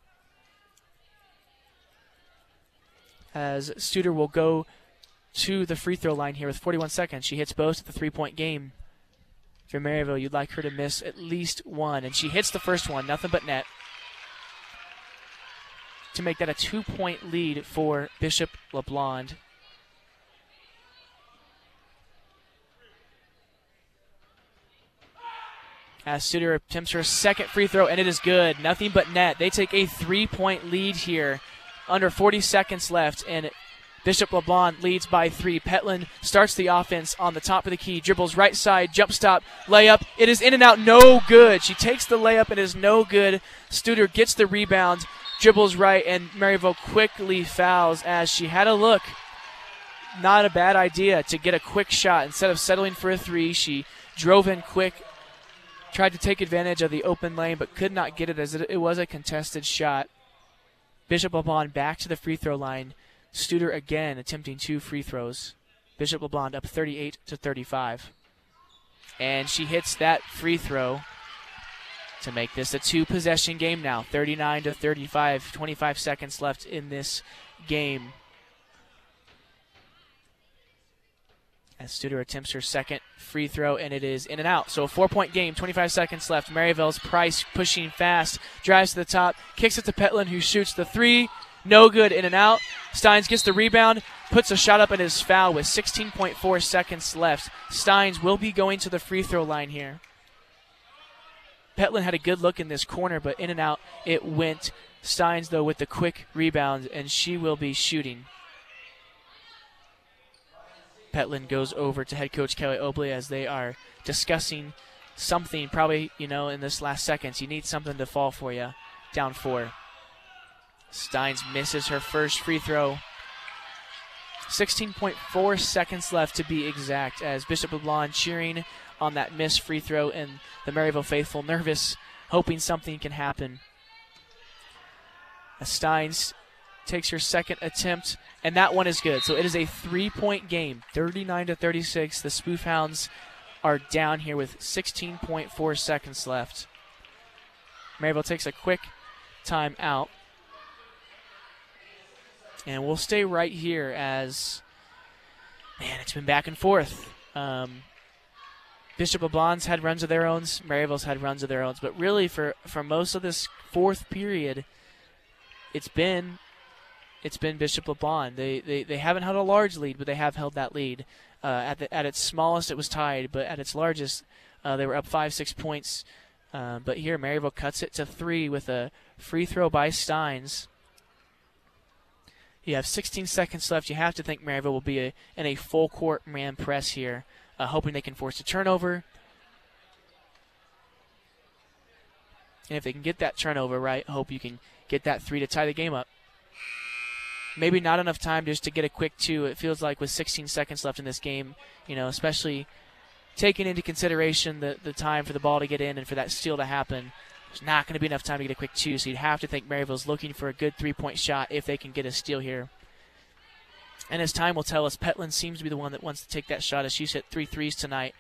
As Studer will go to the free throw line here with 41 seconds. She hits both at the three-point game. For Maryville, you'd like her to miss at least one. And she hits the first one, nothing but net. To make that a 2-point lead for Bishop LeBlond. As Studer attempts her second free throw, and it is good. Nothing but net. They take a 3-point lead here. Under 40 seconds left, and Bishop LeBlond leads by 3. Petland starts the offense on the top of the key, dribbles right side, jump stop, layup. It is in and out, no good. She takes the layup, it is no good. Studer gets the rebound, dribbles right, and Maryville quickly fouls as she had a look. Not a bad idea to get a quick shot. Instead of settling for a 3, she drove in quick, tried to take advantage of the open lane, but could not get it as it was a contested shot. Bishop LeBlond back to the free throw line. Studer again attempting 2 free throws. Bishop LeBlond up 38-35. And she hits that free throw to make this a 2-possession game now. 39-35, 25 seconds left in this game. As Studer attempts her second free throw, and it is in and out. So a 4-point game, 25 seconds left. Maryville's Price pushing fast, drives to the top, kicks it to Petland, who shoots the 3. No good, in and out. Steins gets the rebound, puts a shot up, and is fouled with 16.4 seconds left. Steins will be going to the free throw line here. Petland had a good look in this corner, but in and out it went. Steins, though, with the quick rebound, and she will be shooting. Petland goes over to head coach Kelly Obley as they are discussing something, probably, in this last seconds. You need something to fall for you. Down 4. Steins misses her first free throw. 16.4 seconds left to be exact as Bishop LeBlond cheering on that missed free throw and the Maryville faithful nervous, hoping something can happen. As Steins takes her second attempt, and that one is good. So it is a 3-point game, 39-36. The Spoofhounds are down here with 16.4 seconds left. Maryville takes a quick timeout. And we'll stay right here as, it's been back and forth. Bishop LeBlond's had runs of their own, Maryville's had runs of their own. But really, for most of this fourth period, it's been Bishop LeBlond. They haven't held a large lead, but they have held that lead. At its smallest, it was tied, but at its largest, they were up 5-6 points. But here, Maryville cuts it to 3 with a free throw by Steins. You have 16 seconds left. You have to think Maryville will be in a full court man press here, hoping they can force a turnover. And if they can get that turnover right, hope you can get that 3 to tie the game up. Maybe not enough time just to get a quick 2. It feels like with 16 seconds left in this game, especially taking into consideration the time for the ball to get in and for that steal to happen, there's not going to be enough time to get a quick 2, so you'd have to think Maryville's looking for a good 3-point shot if they can get a steal here. And as time will tell us, Petland seems to be the one that wants to take that shot, as she's hit 3 threes tonight.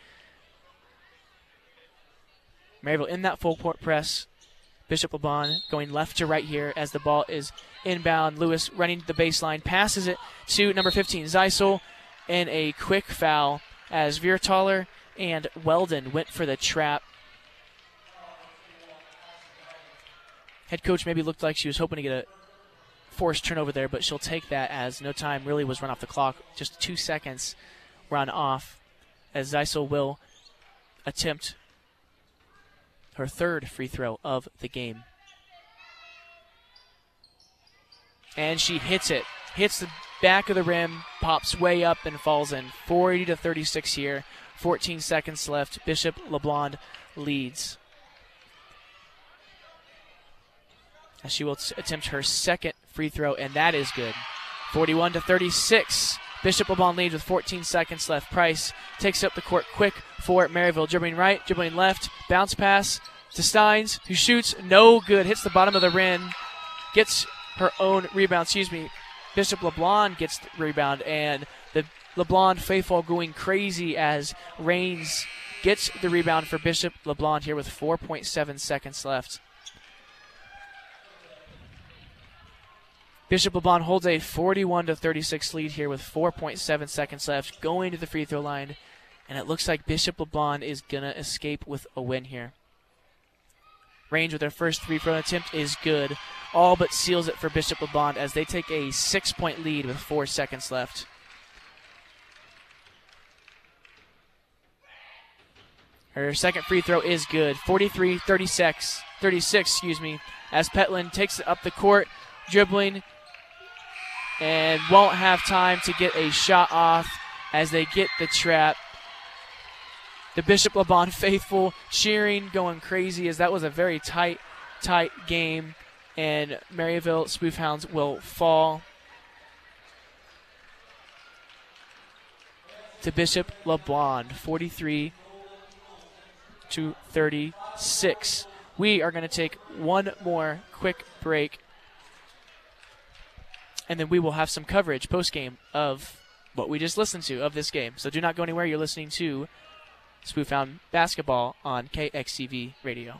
Maryville in that full court press. Bishop LeBlond going left to right here as the ball is inbound. Lewis running to the baseline, passes it to number 15, Zeisel, and a quick foul as Viertaler and Weldon went for the trap. Head coach maybe looked like she was hoping to get a forced turnover there, but she'll take that as no time really was run off the clock. Just 2 seconds run off as Zeisel will attempt her 3rd free throw of the game. And she hits it. Hits the back of the rim, pops way up and falls in. 40-36 here. 14 seconds left. Bishop LeBlond leads. As she will attempt her 2nd free throw, and that is good. 41-36. Bishop LeBlond leads with 14 seconds left. Price takes up the court quick for Maryville. Dribbling right, dribbling left. Bounce pass to Steins, who shoots no good. Hits the bottom of the rim. Gets her own rebound. Bishop LeBlond gets the rebound, and the LeBlond faithful going crazy as Raines gets the rebound for Bishop LeBlond here with 4.7 seconds left. Bishop LeBlond holds a 41-36 lead here with 4.7 seconds left, going to the free throw line, and it looks like Bishop LeBlond is going to escape with a win here. Range with their first free throw attempt is good, all but seals it for Bishop LeBlond as they take a 6-point lead with 4 seconds left. Her second free throw is good, 43-36, as Petland takes it up the court, dribbling, and won't have time to get a shot off as they get the trap. The Bishop LeBlond faithful cheering, going crazy, as that was a very tight game, and Maryville Spoofhounds will fall to Bishop LeBlond, 43-36. We are going to take one more quick break, and then we will have some coverage post-game of what we just listened to of this game. So do not go anywhere. You're listening to Spoofhound Basketball on KXCV Radio.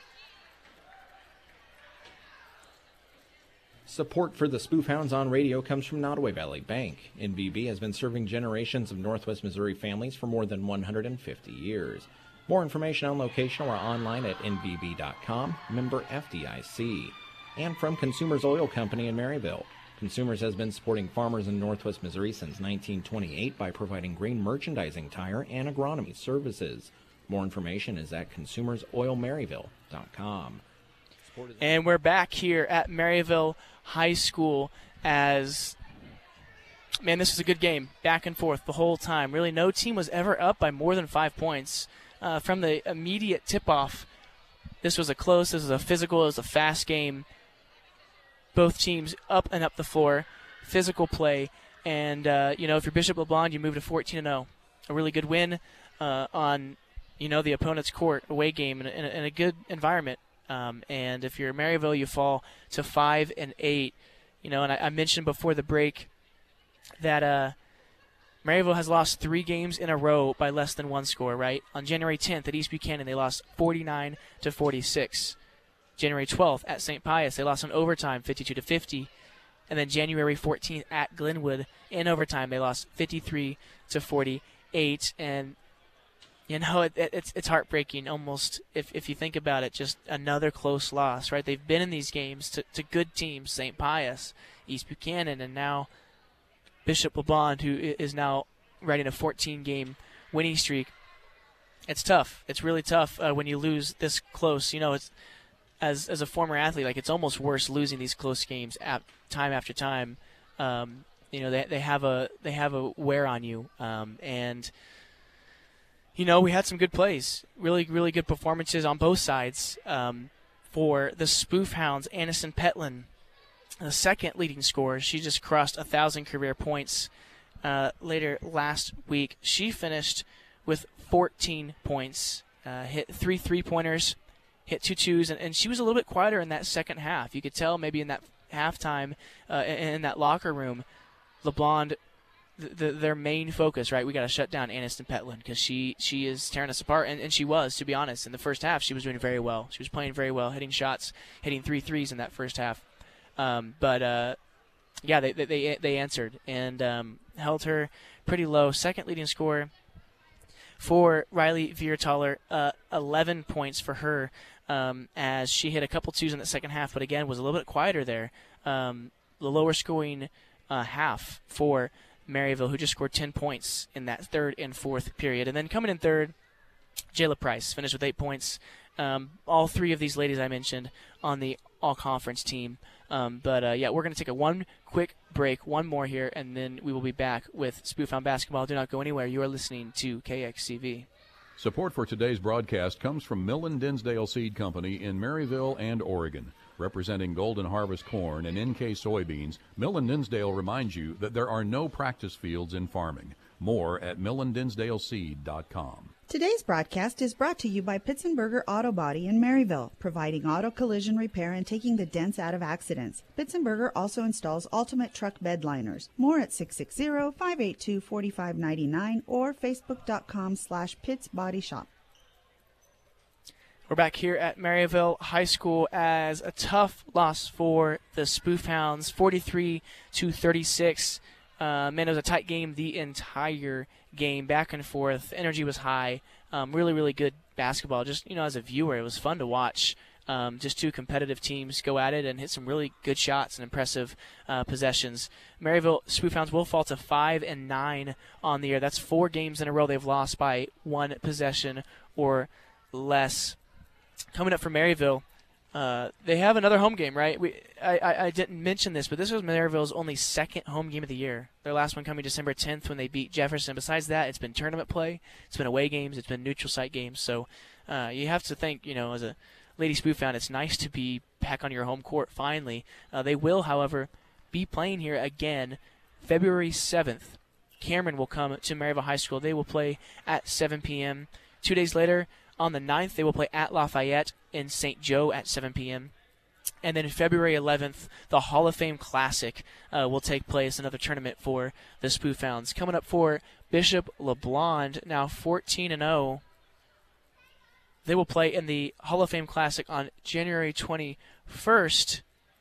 Support for the Spoofhounds on radio comes from Nottoway Valley Bank. NVB has been serving generations of Northwest Missouri families for more than 150 years. More information on location or online at nvb.com, member FDIC. And from Consumers Oil Company in Maryville. Consumers has been supporting farmers in Northwest Missouri since 1928 by providing grain merchandising, tire, and agronomy services. More information is at consumersoilmaryville.com. And we're back here at Maryville High School as, man, this was a good game, back and forth the whole time. Really, no team was ever up by more than 5 points. From the immediate tip-off, this was a physical, it was a fast game. Both teams up and up the floor, physical play. And, if you're Bishop LeBlond, you move to 14-0. A really good win on, the opponent's court, away game, in a good environment. And if you're Maryville, you fall to 5-8. And I mentioned before the break that Maryville has lost 3 games in a row by less than 1 score, right? On January 10th at East Buchanan, they lost 49-46. January 12th at St. Pius, they lost in overtime 52-50. And then January 14th at Glenwood in overtime, they lost 53-48. And, it's heartbreaking almost if you think about it, just another close loss, right? They've been in these games to good teams, St. Pius, East Buchanan, and now Bishop LeBlond, who is now riding a 14-game winning streak. It's tough. It's really tough when you lose this close. It's as a former athlete, it's almost worse losing these close games time after time. They have a wear on you, and we had some good plays, really, really good performances on both sides. For the Spoof Hounds, Aniston Petlin, the second leading scorer, she just crossed 1,000 career points later last week. She finished with 14 points, hit 3 3-pointers, hit 2 twos, and she was a little bit quieter in that second half. You could tell maybe in that halftime in that locker room, LeBlond, their main focus, right? We got to shut down Aniston Petlin because she is tearing us apart, and she was, to be honest. In the first half, she was doing very well. She was playing very well, hitting shots, hitting 3 threes in that first half. They answered and held her pretty low. Second leading scorer for Riley Viertaler, 11 points for her as she hit a couple twos in the second half, but again was a little bit quieter there. The lower scoring half for Maryville, who just scored 10 points in that third and fourth period. And then coming in third, Jayla Price finished with 8 points. All three of these ladies I mentioned on the all-conference team. We're going to take one quick break, one more here, and then we will be back with Spoof Hound Basketball. Do not go anywhere. You are listening to KXCV. Support for today's broadcast comes from Millen Dinsdale Seed Company in Maryville and Oregon. Representing Golden Harvest corn and NK soybeans, Millen Dinsdale reminds you that there are no practice fields in farming. More at millendinsdaleseed.com. Today's broadcast is brought to you by Pitzenberger Auto Body in Maryville, providing auto collision repair and taking the dents out of accidents. Pitzenberger also installs ultimate truck bed liners. More at 660-582-4599 or facebook.com/Pitts Body Shop. We're back here at Maryville High School as a tough loss for the Spoof Hounds, 43-36. It was a tight game the entire game, back and forth. Energy was high. Really, really good basketball. Just, as a viewer, it was fun to watch. Just two competitive teams go at it and hit some really good shots and impressive possessions. Maryville Spoof Hounds will fall to 5-9 on the year. That's 4 games in a row they've lost by 1 possession or less. Coming up for Maryville, they have another home game, right? I didn't mention this, but this was Maryville's only second home game of the year. Their last one coming December 10th when they beat Jefferson. Besides that, it's been tournament play, it's been away games, it's been neutral site games. So you have to think, as a Lady Spoof Hound, it's nice to be back on your home court finally. They will, however, be playing here again February 7th. Cameron will come to Maryville High School. They will play at 7 p.m. 2 days later, on the 9th, they will play at Lafayette in St. Joe at 7 p.m. And then February 11th, the Hall of Fame Classic will take place, another tournament for the Spoof Hounds. Coming up for Bishop LeBlond, now 14-0. They will play in the Hall of Fame Classic on January 21st.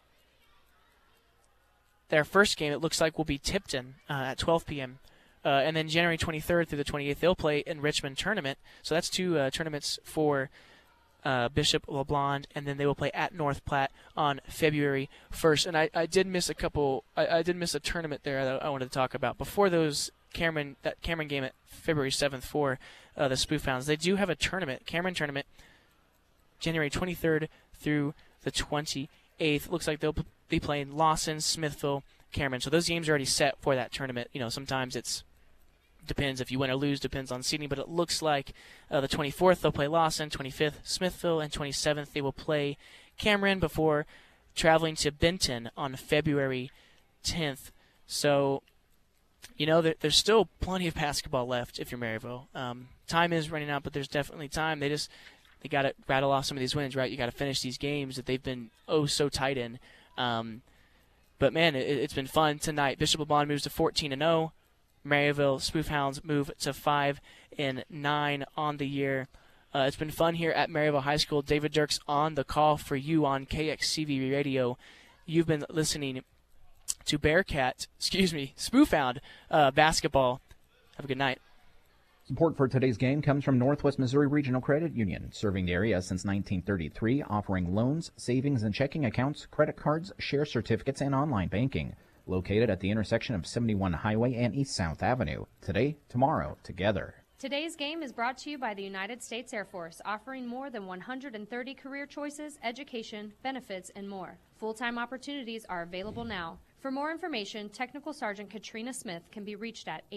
Their first game, it looks like, will be Tipton at 12 p.m. And then January 23rd through the 28th, they'll play in Richmond Tournament. So that's 2 tournaments for Bishop LeBlond, and then they will play at North Platte on February 1st. And I did miss a couple. I did miss a tournament there that I wanted to talk about before those Cameron game at February 7th for the Spoof Hounds. They do have a tournament, Cameron Tournament, January 23rd through the 28th. Looks like they'll be playing Lawson, Smithville, Cameron. So those games are already set for that tournament. Sometimes it's depends if you win or lose, depends on seeding, but it looks like the 24th they'll play Lawson, 25th Smithville, and 27th they will play Cameron before traveling to Benton on February 10th. So, there's still plenty of basketball left if you're Maryville. Time is running out, but there's definitely time. They got to rattle off some of these wins, right? You got to finish these games that they've been so tight in. But, man, it's been fun tonight. Bishop LeBlond moves to 14-0. Maryville Spoof Hounds move to 5-9 on the year. It's been fun here at Maryville High School. David Dirks on the call for you on KXCV Radio. You've been listening to Spoof Hound basketball. Have a good night. Support for today's game comes from Northwest Missouri Regional Credit Union, serving the area since 1933, offering loans, savings, and checking accounts, credit cards, share certificates, and online banking. Located at the intersection of 71 Highway and East South Avenue. Today, tomorrow, together. Today's game is brought to you by the United States Air Force, offering more than 130 career choices, education, benefits, and more. Full-time opportunities are available now. For more information, Technical Sergeant Katrina Smith can be reached at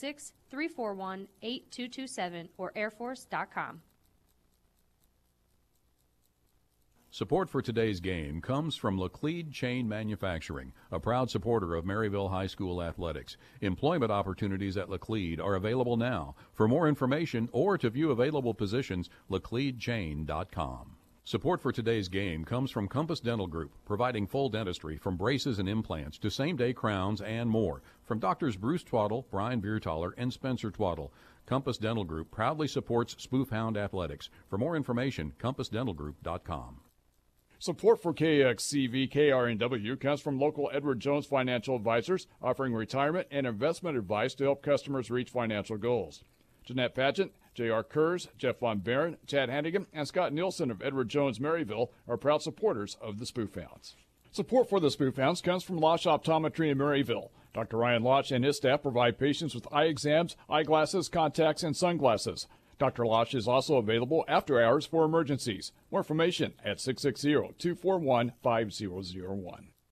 816-341-8227 or airforce.com. Support for today's game comes from Laclede Chain Manufacturing, a proud supporter of Maryville High School athletics. Employment opportunities at Laclede are available now. For more information or to view available positions, lacledechain.com. Support for today's game comes from Compass Dental Group, providing full dentistry from braces and implants to same-day crowns and more. From Doctors Bruce Twaddle, Brian Viertaler, and Spencer Twaddle, Compass Dental Group proudly supports Spoofhound Athletics. For more information, compassdentalgroup.com. Support for KXCV KRNW comes from local Edward Jones Financial Advisors, offering retirement and investment advice to help customers reach financial goals. Jeanette Pageant, J.R. Kurz, Jeff Von Barron, Chad Hannigan, and Scott Nielsen of Edward Jones Maryville are proud supporters of the Spoofhounds. Support for the Spoofhounds comes from Losch Optometry in Maryville. Dr. Ryan Losch and his staff provide patients with eye exams, eyeglasses, contacts, and sunglasses. Dr. Losch is also available after hours for emergencies. More information at 660-241-5001.